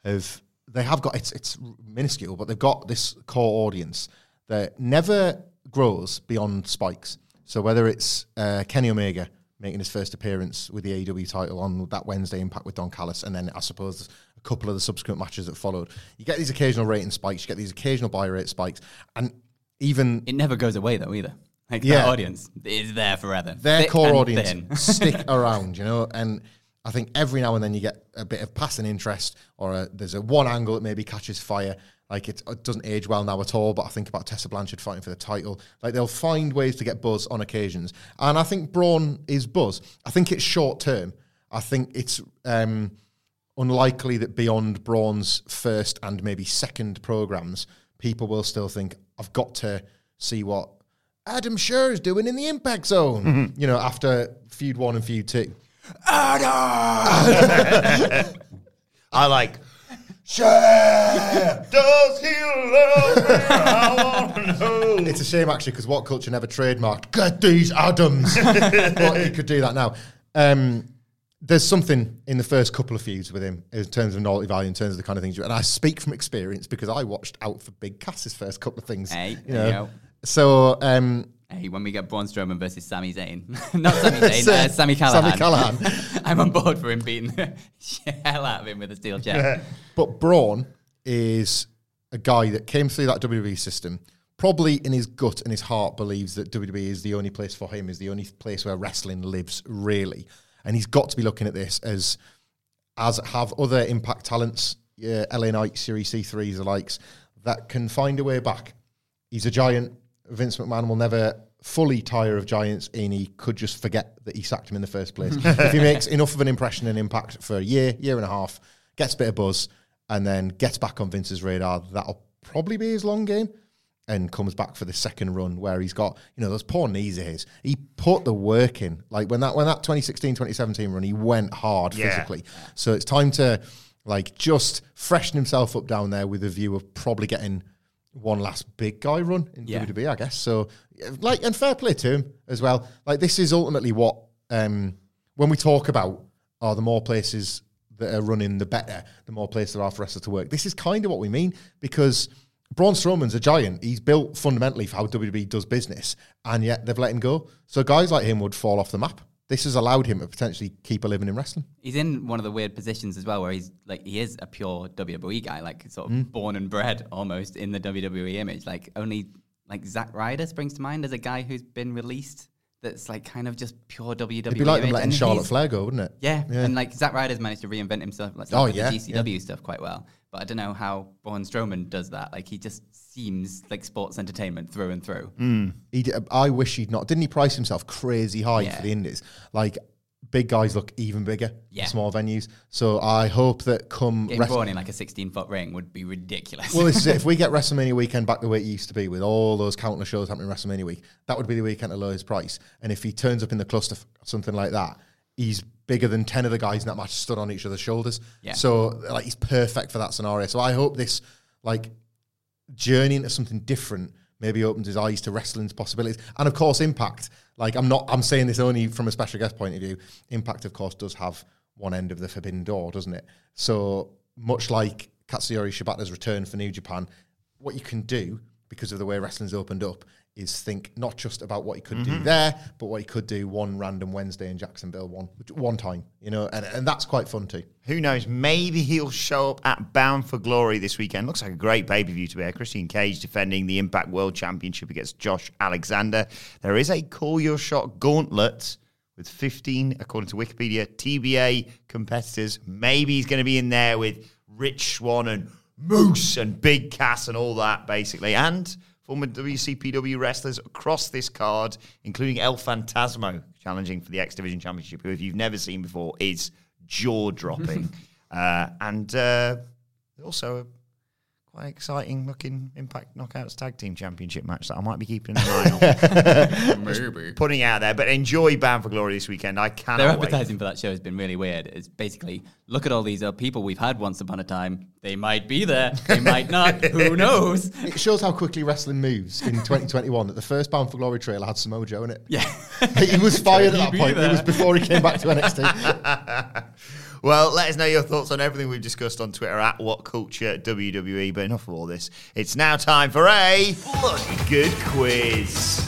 Speaker 4: they have got it's minuscule, but they've got this core audience that never grows beyond Spikes. So whether it's Kenny Omega making his first appearance with the AEW title on that Wednesday Impact with Don Callis, and then I suppose a couple of the subsequent matches that followed, you get these occasional rating spikes, you get these occasional buy rate spikes, and even
Speaker 5: it never goes away though either. Like, that audience is there forever.
Speaker 4: Their
Speaker 5: thick
Speaker 4: core
Speaker 5: and
Speaker 4: audience
Speaker 5: thin.
Speaker 4: stick around, you know, and I think every now and then you get a bit of passing interest, or there's a one angle that maybe catches fire. Like, it doesn't age well now at all, but I think about Tessa Blanchard fighting for the title. Like, they'll find ways to get buzz on occasions. And I think Braun is buzz. I think it's short term. I think it's unlikely that beyond Braun's first and maybe second programs, people will still think, I've got to see what Adam Scherr is doing in the Impact Zone,
Speaker 3: Mm-hmm.
Speaker 4: you know, after Feud 1 and Feud 2.
Speaker 3: Adam! I like, Scherr, does he love me? I want to know.
Speaker 4: It's a shame, actually, because What Culture never trademarked, get these Adams. But he could do that now. There's something in the first couple of feuds with him in terms of novelty value, in terms of the kind of things. And I speak from experience because I watched Out for Big Cass's first couple of things.
Speaker 5: Hey,
Speaker 4: you know. So
Speaker 5: Hey, when we get Braun Strowman versus Sami Zayn. Not Sami Zayn, Sami Callihan.
Speaker 4: Sami Callihan.
Speaker 5: I'm on board for him beating the hell out of him with a steel chair.
Speaker 4: But Braun is a guy that came through that WWE system, probably in his gut and his heart believes that WWE is the only place for him, is the only place where wrestling lives, really. And he's got to be looking at this as have other Impact talents, LA Knight, Series C3s, the likes, that can find a way back. He's a giant. Vince McMahon will never fully tire of giants, and he could just forget that he sacked him in the first place. If he makes enough of an impression and impact for a year and a half, gets a bit of buzz, and then gets back on Vince's radar, that'll probably be his long game, and comes back for the second run where he's got, those poor knees of his. He put the work in. Like when that 2016, 2017 run, he went hard physically. So it's time to just freshen himself up down there with a view of probably getting one last big guy run in WWE, I guess. So, and fair play to him as well. This is ultimately what, when we talk about, the more places that are running, the better, the more places there are for wrestlers to work. This is kind of what we mean, because Braun Strowman's a giant. He's built fundamentally for how WWE does business, and yet they've let him go. So guys like him would fall off the map. This has allowed him to potentially keep a living in wrestling. He's in one of the weird positions as well, where he is a pure WWE guy, sort of born and bred almost in the WWE image. Only Zack Ryder springs to mind as a guy who's been released that's kind of just pure WWE. It'd be like them letting Charlotte Flair go, wouldn't it? Yeah. And Zack Ryder's managed to reinvent himself with the GCW stuff quite well. But I don't know how Braun Strowman does that. He just seems like sports entertainment through and through. I wish he'd not. Didn't he price himself crazy high for the indies? Big guys look even bigger in small venues. So I hope that getting Braun in a 16-foot ring would be ridiculous. Well, this is it. If we get WrestleMania weekend back the way it used to be, with all those countless shows happening WrestleMania week, that would be the weekend at lowest price. And if he turns up in the cluster, something like that, he's bigger than 10 of the guys in that match stood on each other's shoulders. Yeah. So he's perfect for that scenario. So I hope this journey into something different maybe opens his eyes to wrestling's possibilities. And of course, Impact, I'm saying this only from a special guest point of view, Impact of course does have one end of the forbidden door, doesn't it? So much like Katsuyori Shibata's return for New Japan, what you can do, because of the way wrestling's opened up, is think not just about what he could do there, but what he could do one random Wednesday in Jacksonville one time, and that's quite fun too. Who knows? Maybe he'll show up at Bound for Glory this weekend. Looks like a great pay-per-view to be. Christian Cage defending the Impact World Championship against Josh Alexander. There is a Call Your Shot gauntlet with 15, according to Wikipedia, TBA competitors. Maybe he's going to be in there with Rich Swann and Moose and Big Cass and all that, basically. And former WCPW wrestlers across this card, including El Phantasmo, challenging for the X Division Championship, who, if you've never seen before, is jaw-dropping. And also a quite exciting-looking Impact Knockouts Tag Team Championship match that I might be keeping an eye on. Maybe. Putting out there. But enjoy Bound for Glory this weekend. I cannot
Speaker 5: Their advertising for that show has been really weird. It's basically, look at all these people we've had once upon a time. They might be there. They might not. Who knows?
Speaker 4: It shows how quickly wrestling moves in 2021 that the first Bound for Glory trailer had Samoa Joe in it.
Speaker 5: Yeah.
Speaker 4: He was fired at that point. It was before he came back to NXT.
Speaker 3: Well, let us know your thoughts on everything we've discussed on Twitter at WhatCultureWWE. But enough of all this. It's now time for a bloody good quiz.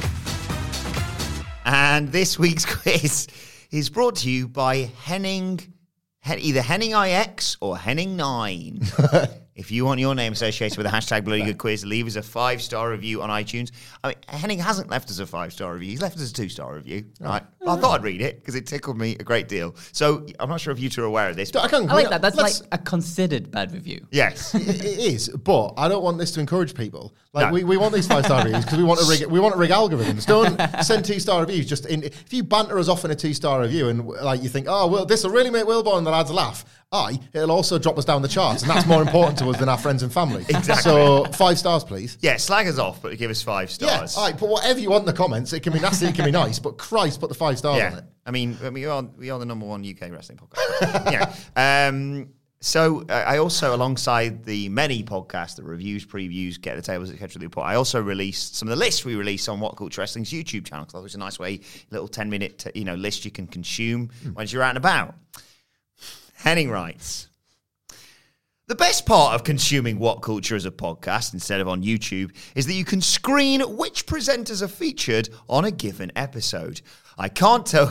Speaker 3: And this week's quiz is brought to you by either Henning IX or Henning9. If you want your name associated with the hashtag Bloody Good Quiz, leave us a 5-star review on iTunes. I mean, Henning hasn't left us a 5-star review. He's left us a 2-star review. Right? I thought I'd read it because it tickled me a great deal. So I'm not sure if you two are aware of this.
Speaker 5: I like that. That's a considered bad review.
Speaker 3: Yes.
Speaker 4: It is, but I don't want this to encourage people. We want these 5-star reviews because we want to rig algorithms. Don't send 2-star reviews. If you banter us off in a 2-star review and you think, oh, well, this will really make Wilborn and the lads laugh, it'll also drop us down the charts, and that's more important to us than our friends and family. Exactly. So 5 stars, please.
Speaker 3: Yeah, slag us off, but give us 5 stars.
Speaker 4: Yeah, all right, put whatever you want in the comments. It can be nasty, it can be nice, but Christ, put the 5 stars on it.
Speaker 3: I mean, we are the number 1 UK wrestling podcast. Yeah. So I also, alongside the many podcasts, the reviews, previews, get the tables, etc. report, I also released some of the lists we release on What Culture Wrestling's YouTube channel. So it's a nice way, little 10-minute list you can consume once you're out and about. Henning writes, The best part of consuming What Culture as a podcast instead of on YouTube is that you can screen which presenters are featured on a given episode. I can't tell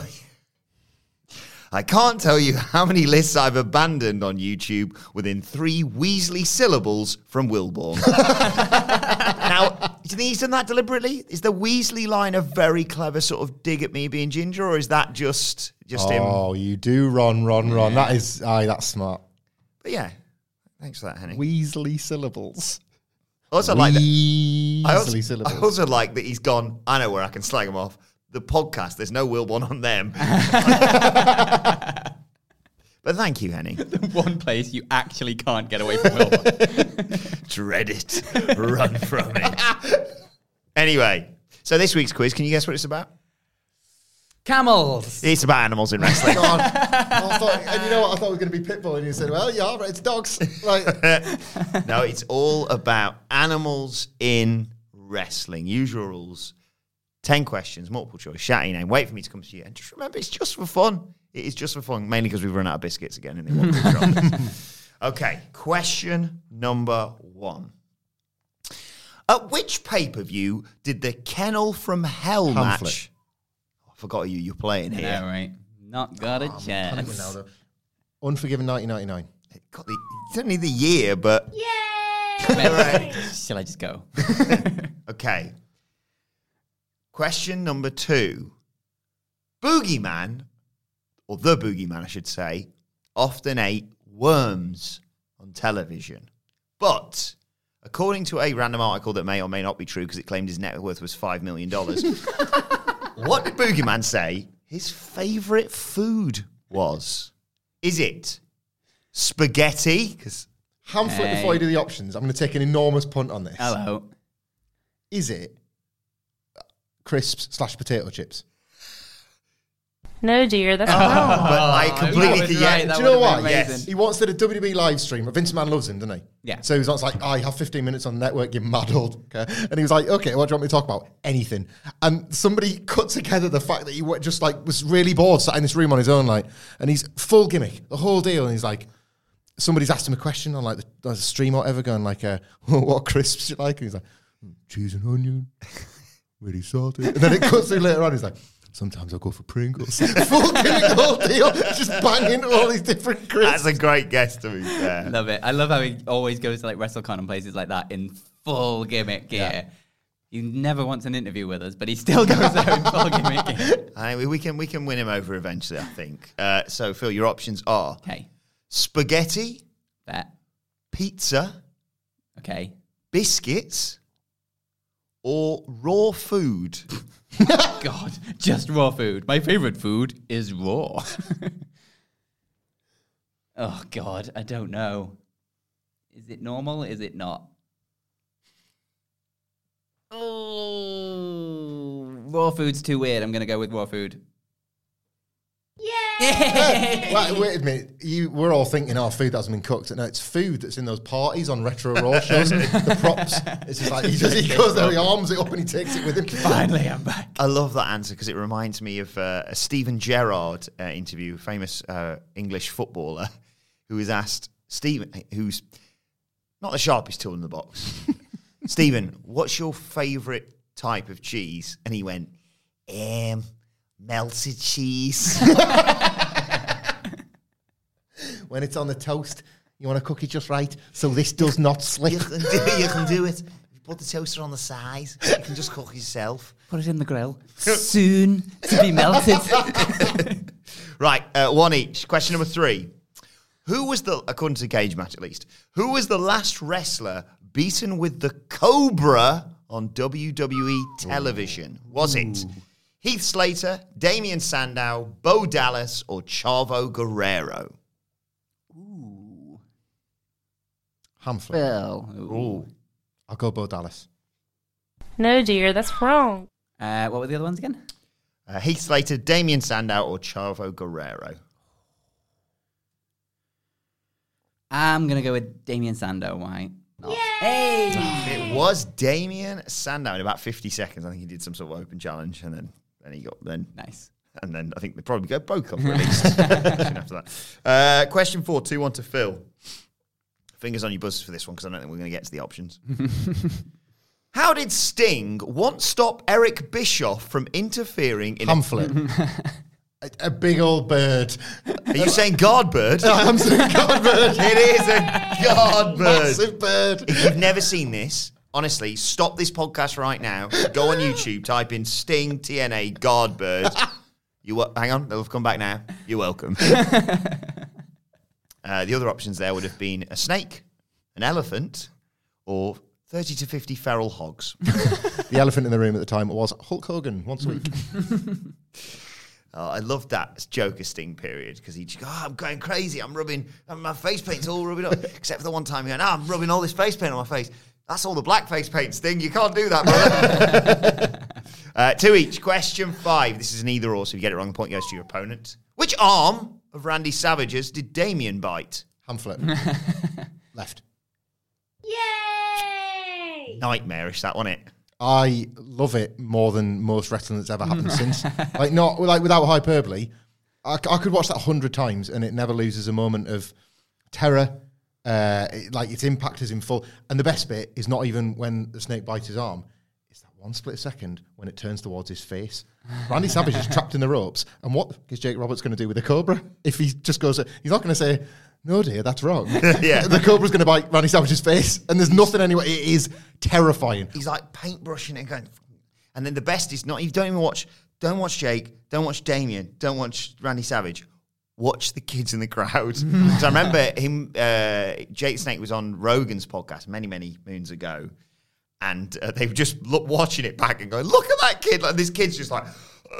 Speaker 3: you how many lists I've abandoned on YouTube within 3 Weasley syllables from Wilborn. Now, do you think he's done that deliberately? Is the Weasley line a very clever sort of dig at me being ginger, or is that just him?
Speaker 4: Oh, you do, Ron. That's smart.
Speaker 3: But yeah. Thanks for that, Henning.
Speaker 4: Weasley syllables.
Speaker 3: Also like that.
Speaker 4: Weasley syllables.
Speaker 3: I also like that he's gone, I know where I can slag him off. The podcast, there's no Wilborn on them. But thank you, Henning.
Speaker 5: The one place you actually can't get away from Wilborn.
Speaker 3: Dread it. Run from it. Anyway, so this week's quiz, can you guess what it's about?
Speaker 5: Camels.
Speaker 3: It's about animals in wrestling.
Speaker 4: God. And you know what? I thought it was going to be Pitbull, and you said, well, yeah, right, it's dogs. Like.
Speaker 3: No, it's all about animals in wrestling. Usual rules. 10 questions, multiple choice, shout your name, wait for me to come to you. And just remember, it's just for fun. It is just for fun, mainly because we've run out of biscuits again. And they want to Okay, question number 1. At which pay-per-view did the Kennel from Hell match... I forgot who you're playing here.
Speaker 5: Yeah, right. Not got a chance.
Speaker 4: Unforgiven 1999.
Speaker 3: You don't need the year, but...
Speaker 5: Right. Shall I just go?
Speaker 3: Okay. Question number 2. Boogeyman, or the Boogeyman, I should say, often ate worms on television. But, according to a random article that may or may not be true because it claimed his net worth was $5 million, what did Boogeyman say his favourite food was? Is it spaghetti?
Speaker 4: Hamflet, before you do the options, I'm going to take an enormous punt on this.
Speaker 5: Hello.
Speaker 4: Is it crisps / potato chips?
Speaker 10: No, dear, that's
Speaker 3: But I completely think,
Speaker 5: right.
Speaker 4: Do you know why?
Speaker 3: Yes.
Speaker 4: He once did a WWE live stream. Vince McMahon loves him, doesn't he?
Speaker 5: Yeah.
Speaker 4: So he was like, I have 15 minutes on the network, you're mad old. Okay? And he was like, okay, what do you want me to talk about? Anything. And somebody cut together the fact that he just like was really bored, sat in this room on his own, like, and he's full gimmick, the whole deal. And he's like, somebody's asked him a question on like the stream or whatever, going like, what crisps you like? And he's like, cheese and onion, really salty. And then it cuts through later on, he's like, sometimes I'll go for Pringles. Full gimmick, the whole deal, just banging all these different crisps.
Speaker 3: That's a great guess, to be fair.
Speaker 5: Love it. I love how he always goes to like WrestleCon and places like that in full gimmick gear.
Speaker 4: Yeah.
Speaker 5: He never wants an interview with us, but he still goes there in full gimmick gear.
Speaker 3: I mean, we can win him over eventually, I think. So, Phil, your options are
Speaker 5: Okay.
Speaker 3: spaghetti,
Speaker 5: Bet.
Speaker 3: pizza,
Speaker 5: Okay.
Speaker 3: biscuits, or raw food.
Speaker 5: God, just raw food. My favorite food is raw. Oh, God, I don't know. Is it normal? Is it not? Oh, raw food's too weird. I'm going to go with raw food.
Speaker 4: Wait a minute. We're all thinking, food that hasn't been cooked. No, it's food that's in those parties on retro raw shows. The props. It's just like he goes there, he arms it up and he takes it with him.
Speaker 5: Finally, I'm back.
Speaker 3: I love that answer because it reminds me of a Stephen Gerrard interview, famous English footballer, who was asked, Stephen, who's not the sharpest tool in the box, Stephen, what's your favourite type of cheese? And he went, melted cheese.
Speaker 4: When it's on the toast, you want to cook it just right so this does not slip.
Speaker 3: You can do it. You put the toaster on the side. You can just cook it yourself.
Speaker 5: Put it in the grill. Soon to be melted.
Speaker 3: Right, one each. Question number 3. Who was according to Cage Match at least, who was the last wrestler beaten with the Cobra on WWE television? Was it Heath Slater, Damian Sandow, Bo Dallas, or Chavo Guerrero?
Speaker 5: Ooh.
Speaker 4: Hamflet.
Speaker 5: Well.
Speaker 3: Ooh.
Speaker 4: I'll go Bo Dallas.
Speaker 10: No, dear, that's wrong.
Speaker 5: What were the other ones again?
Speaker 3: Heath Slater, Damian Sandow, or Chavo Guerrero?
Speaker 5: I'm going to go with Damian Sandow. Why? Hey!
Speaker 3: It was Damian Sandow in about 50 seconds. I think he did some sort of open challenge, and then he got
Speaker 5: Nice.
Speaker 3: And then I think they probably both got released after that. Question 4, 2-1 to Phil. fingers on your buzzers for this one because I don't think we're going to get to the options. How did Sting once stop Eric Bischoff from interfering in
Speaker 4: Pamphlet. A big old bird.
Speaker 3: Are you saying guard bird?
Speaker 4: I'm saying guard bird.
Speaker 3: It is a guard bird.
Speaker 4: Massive bird.
Speaker 3: If you've never seen this, honestly, stop this podcast right now. Go on YouTube, type in Sting TNA guard bird. Hang on, they'll have come back now. You're welcome. The other options there would have been a snake, an elephant, or 30 to 50 feral hogs.
Speaker 4: The elephant in the room at the time was Hulk Hogan once a week.
Speaker 3: I loved that Joker Sting period because he'd go, I'm going crazy. My face paint's all rubbing up. Except for the one time he went, I'm rubbing all this face paint on my face. That's all the black face paint, Sting. You can't do that, brother. 2 each. Question 5. This is an either or, so if you get it wrong, the point goes to your opponent. Which arm of Randy Savage's did Damien bite?
Speaker 4: Pamphlet. Left.
Speaker 10: Yay!
Speaker 3: Nightmarish, that, wasn't it?
Speaker 4: I love it more than most wrestling that's ever happened since. Without hyperbole, I could watch that 100 times and it never loses a moment of terror. Its impact is in full. And the best bit is not even when the snake bites his arm. It's that one split second when it turns towards his face. Randy Savage is trapped in the ropes. And what is Jake Roberts going to do with the Cobra? If he just goes, he's not going to say, no, dear, that's wrong.
Speaker 3: Yeah.
Speaker 4: The Cobra's going to bite Randy Savage's face. And there's nothing anyway. It is terrifying.
Speaker 3: He's like paintbrushing it and going. And then the best is not, you don't even watch, don't watch Jake, don't watch Damien, don't watch Randy Savage. Watch the kids in the crowd. Because I remember him, Jake Snake was on Rogan's podcast many, many moons ago. And they were just watching it back and going, look at that kid. Like, this kid's just like,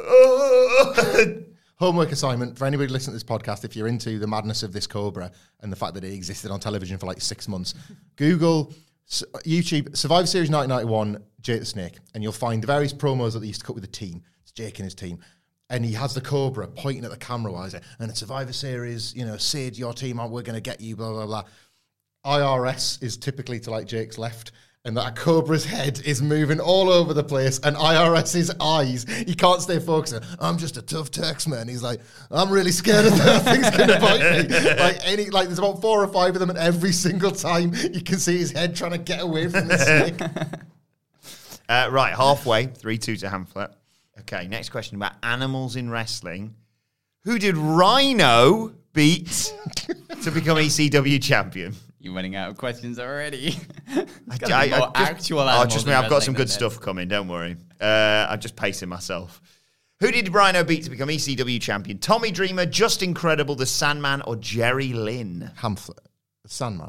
Speaker 4: Homework assignment for anybody listening to this podcast, if you're into the madness of this Cobra and the fact that it existed on television for like 6 months, Google, YouTube, Survivor Series 1991, Jake the Snake, and you'll find the various promos that they used to cut with the team. It's Jake and his team. And he has the Cobra pointing at the camera while he's like, and a Survivor Series, Sid, your team, we're going to get you, blah, blah, blah. IRS is typically to like Jake's left. And that Cobra's head is moving all over the place, and IRS's eyes, he can't stay focused. I'm just a tough Tex-man. He's like, I'm really scared of that thing's going to bite me. There's about 4 or 5 of them, and every single time you can see his head trying to get away from the snake.
Speaker 3: Right, halfway, 3-2 to Hamflet. Okay, next question about animals in wrestling. Who did Rhino beat to become ECW champion?
Speaker 5: You're running out of questions already.
Speaker 3: I've got some good stuff coming, don't worry. I'm just pacing myself. Who did Rhino beat to become ECW champion? Tommy Dreamer, Just Incredible, The Sandman, or Jerry Lynn?
Speaker 4: Hamflet. The Sandman.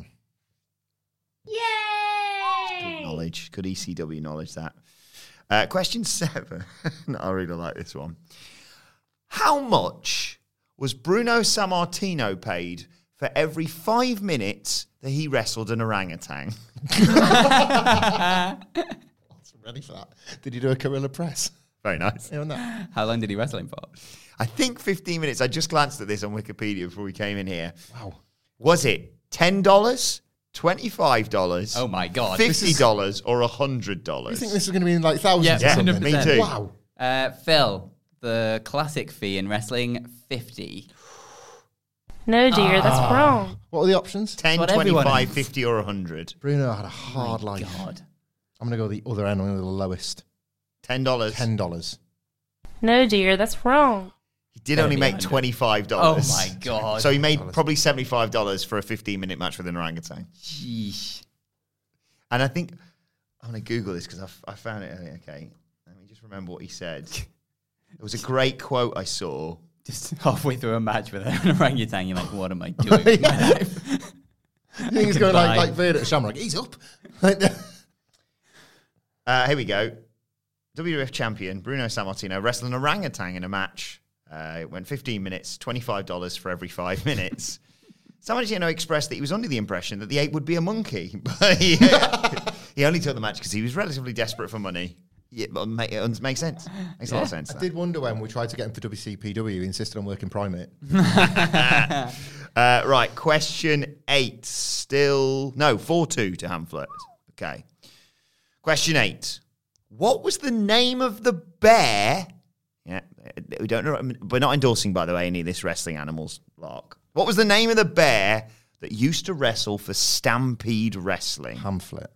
Speaker 10: Yay!
Speaker 3: Good knowledge. Good ECW knowledge, that. Question 7. I really like this one. How much was Bruno Sammartino paid for every 5 minutes that he wrestled an orangutan?
Speaker 4: I wasn't ready for that. Did he do a gorilla press?
Speaker 3: Very nice.
Speaker 5: How long did he wrestle him for?
Speaker 3: I think 15 minutes. I just glanced at this on Wikipedia before we came in here.
Speaker 4: Wow.
Speaker 3: Was it $10, $25?
Speaker 5: Oh my God.
Speaker 3: $50 or $100?
Speaker 4: You think this is going to be in like thousands or
Speaker 3: Yeah,
Speaker 4: something?
Speaker 3: me too.
Speaker 4: Wow.
Speaker 5: Phil, the classic fee in wrestling, 50.
Speaker 10: No, dear, that's wrong.
Speaker 4: What were the options?
Speaker 3: 10,
Speaker 5: What everyone
Speaker 3: 25,
Speaker 5: is.
Speaker 3: 50 or 100?
Speaker 4: Bruno had a hard life.
Speaker 5: God.
Speaker 4: I'm going to go the other end. I'm going to go the lowest.
Speaker 3: $10.
Speaker 4: $10.
Speaker 10: No, dear, that's wrong.
Speaker 3: He did only make
Speaker 5: $100.
Speaker 3: $25.
Speaker 5: Oh my God.
Speaker 3: So he made probably $75 for a 15-minute match with an orangutan.
Speaker 5: Sheesh.
Speaker 3: And I think, I'm going to Google this because I found it earlier. Okay, let me just remember what he said. There was a great quote I saw.
Speaker 5: Just halfway through a match with an orangutan, you're like, what am I doing with my life?
Speaker 4: I think he's going
Speaker 5: Goodbye.
Speaker 4: like Vader at Shamrock. He's up.
Speaker 3: Here we go. WWF champion Bruno Sammartino wrestled an orangutan in a match. It went 15 minutes, $25 for every 5 minutes. Sammartino expressed that he was under the impression that the ape would be a monkey. But he only took the match because he was relatively desperate for money. Yeah, but it makes sense. Makes a lot of sense.
Speaker 4: I did wonder when we tried to get him for WCPW, he insisted on working Primate.
Speaker 3: Right, question 8. 4-2 to Hamflet. Okay. Question 8. What was the name of the bear? Yeah, we don't know. We're not endorsing, by the way, any of this wrestling animals lark. What was the name of the bear that used to wrestle for Stampede Wrestling?
Speaker 4: Pamphlet.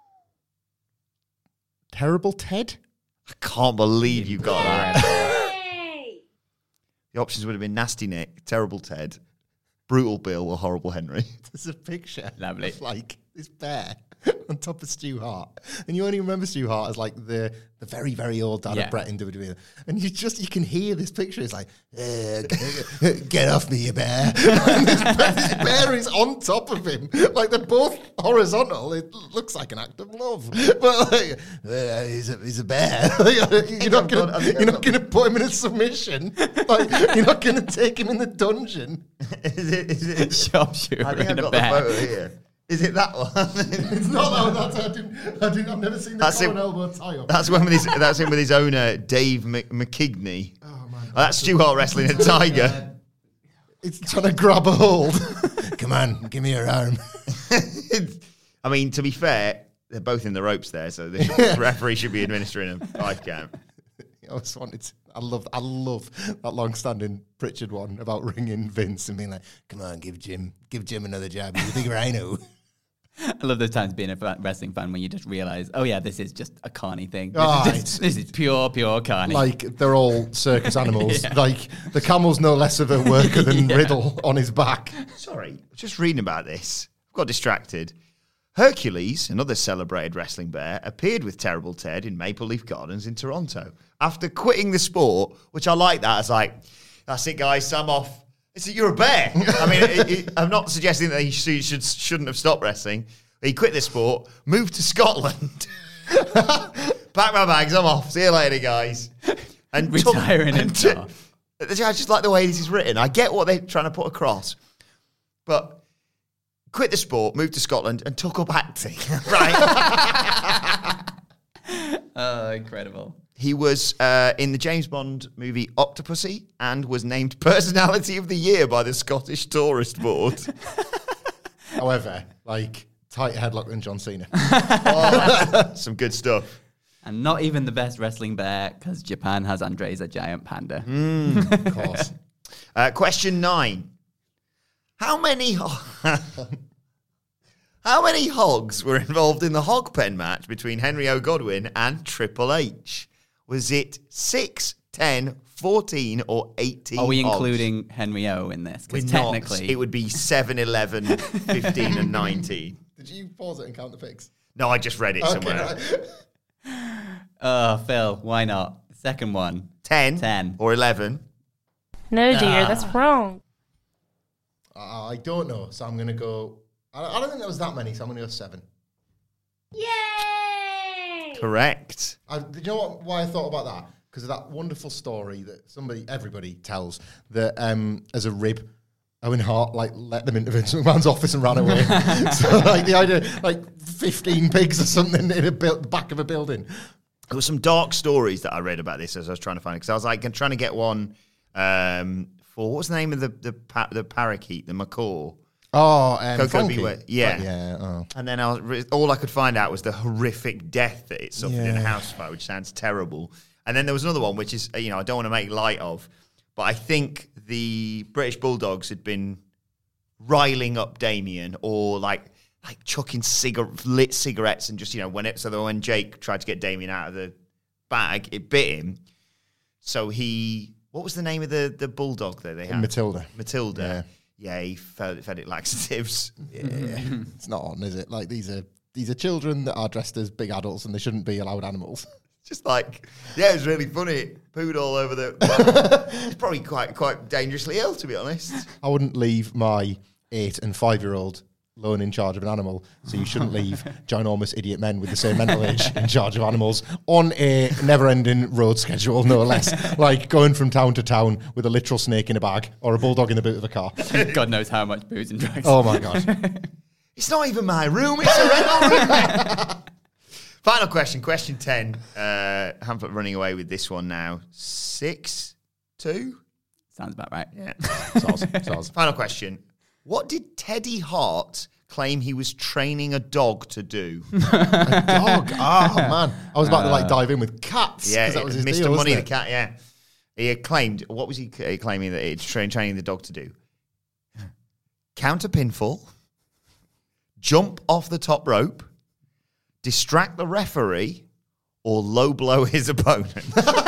Speaker 4: Terrible Ted?
Speaker 3: I can't believe you got that. The options would have been Nasty Nick, Terrible Ted, Brutal Bill, or Horrible Henry.
Speaker 4: There's a picture.
Speaker 5: Lovely.
Speaker 4: Of like this bear on top of Stu Hart. And you only remember Stu Hart as like the very, very old dad of Brett in WWE. And you can hear this picture. It's like, get off me, you bear. And this bear is on top of him. Like they're both horizontal. It looks like an act of love. But like, he's a bear. You're not going to put him in a submission. Like you're not going to take him in the dungeon.
Speaker 3: Is it
Speaker 5: Sharpshooter
Speaker 3: I think
Speaker 5: in
Speaker 3: I've
Speaker 5: a
Speaker 3: got the
Speaker 5: bear.
Speaker 3: photo here. Is it that one?
Speaker 4: It's not that one. I've never seen the collar elbow tie up.
Speaker 3: That's him with his owner, Dave McKigney. Oh, man. That's Stu Hart wrestling a tiger.
Speaker 4: It's trying to grab a hold. Come on, give me your arm.
Speaker 3: I mean, to be fair, they're both in the ropes there, so the referee should be administering a 5 count.
Speaker 4: I love that long-standing Pritchard one about ringing Vince and being like, "Come on, give Jim another job. He's a big rhino."
Speaker 5: I love those times being a wrestling fan when you just realise, oh yeah, this is just a carny thing. This is pure carny.
Speaker 4: Like they're all circus animals. Like the camel's no less of a worker than Riddle on his back.
Speaker 3: Sorry, just reading about this. I've got distracted. Hercules, another celebrated wrestling bear, appeared with Terrible Ted in Maple Leaf Gardens in Toronto. After quitting the sport, which I like that, it's like, that's it, guys, I'm off. You're a bear. I mean, I'm not suggesting that he shouldn't have stopped wrestling. He quit the sport, moved to Scotland. Pack my bags, I'm off. See you later, guys. And
Speaker 5: retiring in car.
Speaker 3: I just like the way this is written. I get what they're trying to put across, but quit the sport, moved to Scotland, and took up acting. Right?
Speaker 5: Oh, incredible.
Speaker 3: He was in the James Bond movie Octopussy and was named Personality of the Year by the Scottish Tourist Board.
Speaker 4: However, like, tighter headlock than John Cena.
Speaker 3: Some good stuff.
Speaker 5: And not even the best wrestling bear, because Japan has Andre's a giant panda.
Speaker 4: Of course.
Speaker 3: Question 9. How many hogs were involved in the hog pen match between Henry O. Godwin and Triple H? Was it 6, 10, 14, or 18
Speaker 5: Are we
Speaker 3: hogs?
Speaker 5: Including Henry O in this? Because
Speaker 3: We're
Speaker 5: technically...
Speaker 3: not. It would be 7, 11, 15, and 19.
Speaker 4: Did you pause it and count the pigs?
Speaker 3: No, I just read it somewhere.
Speaker 5: Phil, why not? Second one.
Speaker 3: 10 or 11.
Speaker 10: No, dear, that's wrong.
Speaker 4: I don't know, so I'm going to go... I don't think there was that many, so I'm going to go 7.
Speaker 10: Yay!
Speaker 3: Correct.
Speaker 4: Do you know why I thought about that? Because of that wonderful story that everybody tells, that as a rib, Owen Hart let them into Vince McMahon's office and ran away. So the idea, 15 pigs or something in the back of a building.
Speaker 3: There were some dark stories that I read about this as I was trying to find it, because I was trying to get one for, what was the name of the parakeet, the macaw?
Speaker 4: Oh,
Speaker 3: Frankie.
Speaker 4: Yeah. Oh.
Speaker 3: And then all I could find out was the horrific death that it suffered in a house fire, which sounds terrible. And then there was another one, which is, I don't want to make light of, but I think the British Bulldogs had been riling up Damien, or chucking lit cigarettes, and just, when Jake tried to get Damien out of the bag, it bit him. So what was the name of the bulldog that they had?
Speaker 4: Matilda.
Speaker 3: Yeah, he fed it laxatives.
Speaker 4: Yeah, it's not on, is it? These are children that are dressed as big adults, and they shouldn't be allowed animals.
Speaker 3: Just it was really funny. It pooed all over It's probably quite dangerously ill, to be honest.
Speaker 4: I wouldn't leave my 8 and 5-year-old alone in charge of an animal, so you shouldn't leave ginormous idiot men with the same mental age in charge of animals on a never-ending road schedule, no less. Going from town to town with a literal snake in a bag or a bulldog in the boot of a car.
Speaker 5: God knows how much booze and drugs.
Speaker 4: Oh my God.
Speaker 3: It's not even my room, it's a rental room. Final question 10. Hamlet running away with this one now. 6-2?
Speaker 5: Sounds about right.
Speaker 3: Yeah.
Speaker 4: Soz.
Speaker 3: Final question. What did Teddy Hart claim he was training a dog to do?
Speaker 4: A dog? Oh, man. I was about to dive in with cats.
Speaker 3: Yeah,
Speaker 4: that was his
Speaker 3: Mr.
Speaker 4: deal,
Speaker 3: Money
Speaker 4: wasn't
Speaker 3: the cat, yeah. He had claimed, what was he claiming that it's training the dog to do? Counter pinfall, jump off the top rope, distract the referee, or low blow his opponent?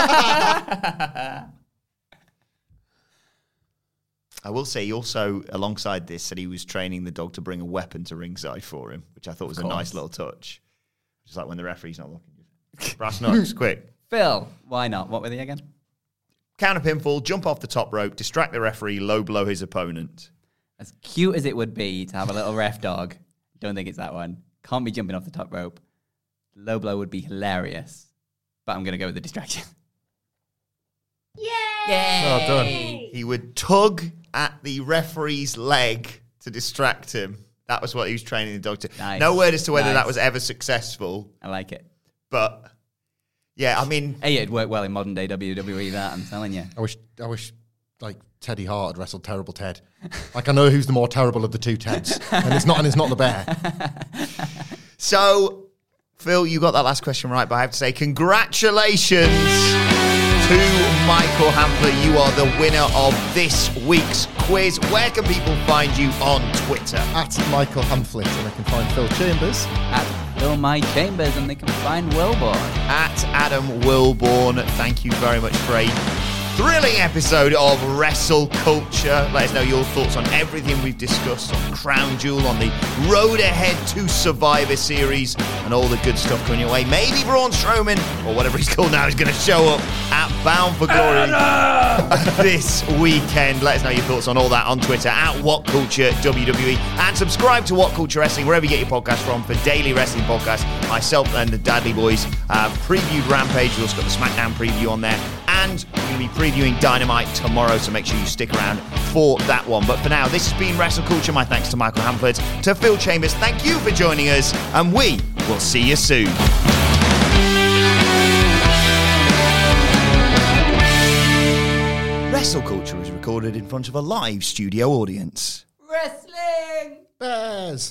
Speaker 3: I will say he also, alongside this, said he was training the dog to bring a weapon to ringside for him, which I thought was a nice little touch. Just like when the referee's not looking. Brass knucks, quick.
Speaker 5: Phil, why not? What were they again?
Speaker 3: Counter pinfall, jump off the top rope, distract the referee, low blow his opponent.
Speaker 5: As cute as it would be to have a little ref dog, don't think it's that one. Can't be jumping off the top rope. Low blow would be hilarious, but I'm going to go with the distraction.
Speaker 10: Yay!
Speaker 4: Well done.
Speaker 3: He would tug at the referee's leg to distract him. That was what he was training the dog to.
Speaker 5: Nice.
Speaker 3: No word as to whether
Speaker 5: Nice.
Speaker 3: that was ever successful.
Speaker 5: I like it.
Speaker 3: But, yeah, I mean...
Speaker 5: Hey, it'd work well in modern day WWE, that, I'm telling you.
Speaker 4: I wish, like, Teddy Hart had wrestled Terrible Ted. Like, I know who's the more terrible of the two Teds, and it's not the bear.
Speaker 3: So, Phil, you got that last question right, but I have to say congratulations to Michael Hampler. You are the winner of this week's quiz. Where can people find you on Twitter?
Speaker 4: At Michael Hamflet, and I can find Phil Chambers.
Speaker 5: At Phil My Chambers, and they can find Wilborn.
Speaker 3: At Adam Wilborn. Thank you very much for a thrilling episode of Wrestle Culture. Let us know your thoughts on everything we've discussed on Crown Jewel, on the road ahead to Survivor Series, and all the good stuff coming your way. Maybe Braun Strowman, or whatever he's called now, is going to show up at Bound for Glory this weekend. Let us know your thoughts on all that on Twitter at WhatCultureWWE, and subscribe to What Culture Wrestling wherever you get your podcast from for daily wrestling podcasts. Myself and the Dudley Boys previewed Rampage. We've also got the SmackDown preview on there, and we're going to be previewing Dynamite tomorrow, so make sure you stick around for that one. But for now, this has been Wrestle Culture. My thanks to Michael Hamflet, to Phil Chambers. Thank you for joining us, and we will see you soon. Wrestle Culture is recorded in front of a live studio audience.
Speaker 5: Wrestling!
Speaker 4: Bears.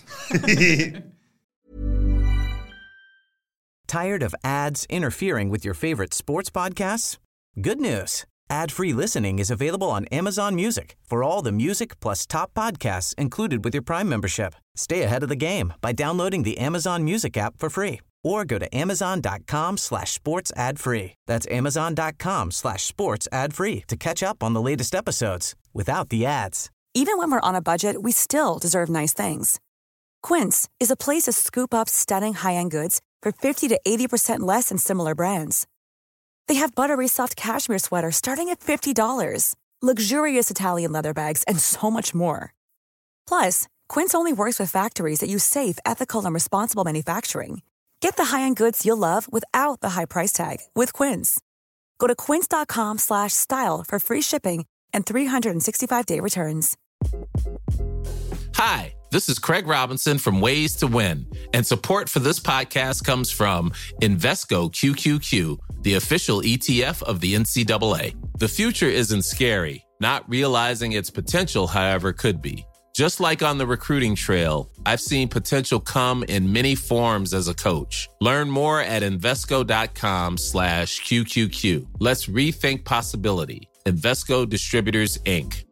Speaker 8: Tired of ads interfering with your favorite sports podcasts? Good news. Ad-free listening is available on Amazon Music for all the music plus top podcasts included with your Prime membership. Stay ahead of the game by downloading the Amazon Music app for free or go to amazon.com/sports ad free. That's amazon.com/sports ad free to catch up on the latest episodes without the ads.
Speaker 1: Even when we're on a budget, we still deserve nice things. Quince is a place to scoop up stunning high-end goods for 50 to 80% less than similar brands. They have buttery soft cashmere sweaters starting at $50, luxurious Italian leather bags, and so much more. Plus, Quince only works with factories that use safe, ethical, and responsible manufacturing. Get the high-end goods you'll love without the high price tag with Quince. Go to quince.com/style for free shipping and 365-day returns.
Speaker 11: Hi, this is Craig Robinson from Ways to Win, and support for this podcast comes from Invesco QQQ, the official ETF of the NCAA. The future isn't scary. Not realizing its potential, however, could be. Just like on the recruiting trail, I've seen potential come in many forms as a coach. Learn more at Invesco.com/QQQ. Let's rethink possibility. Invesco Distributors, Inc.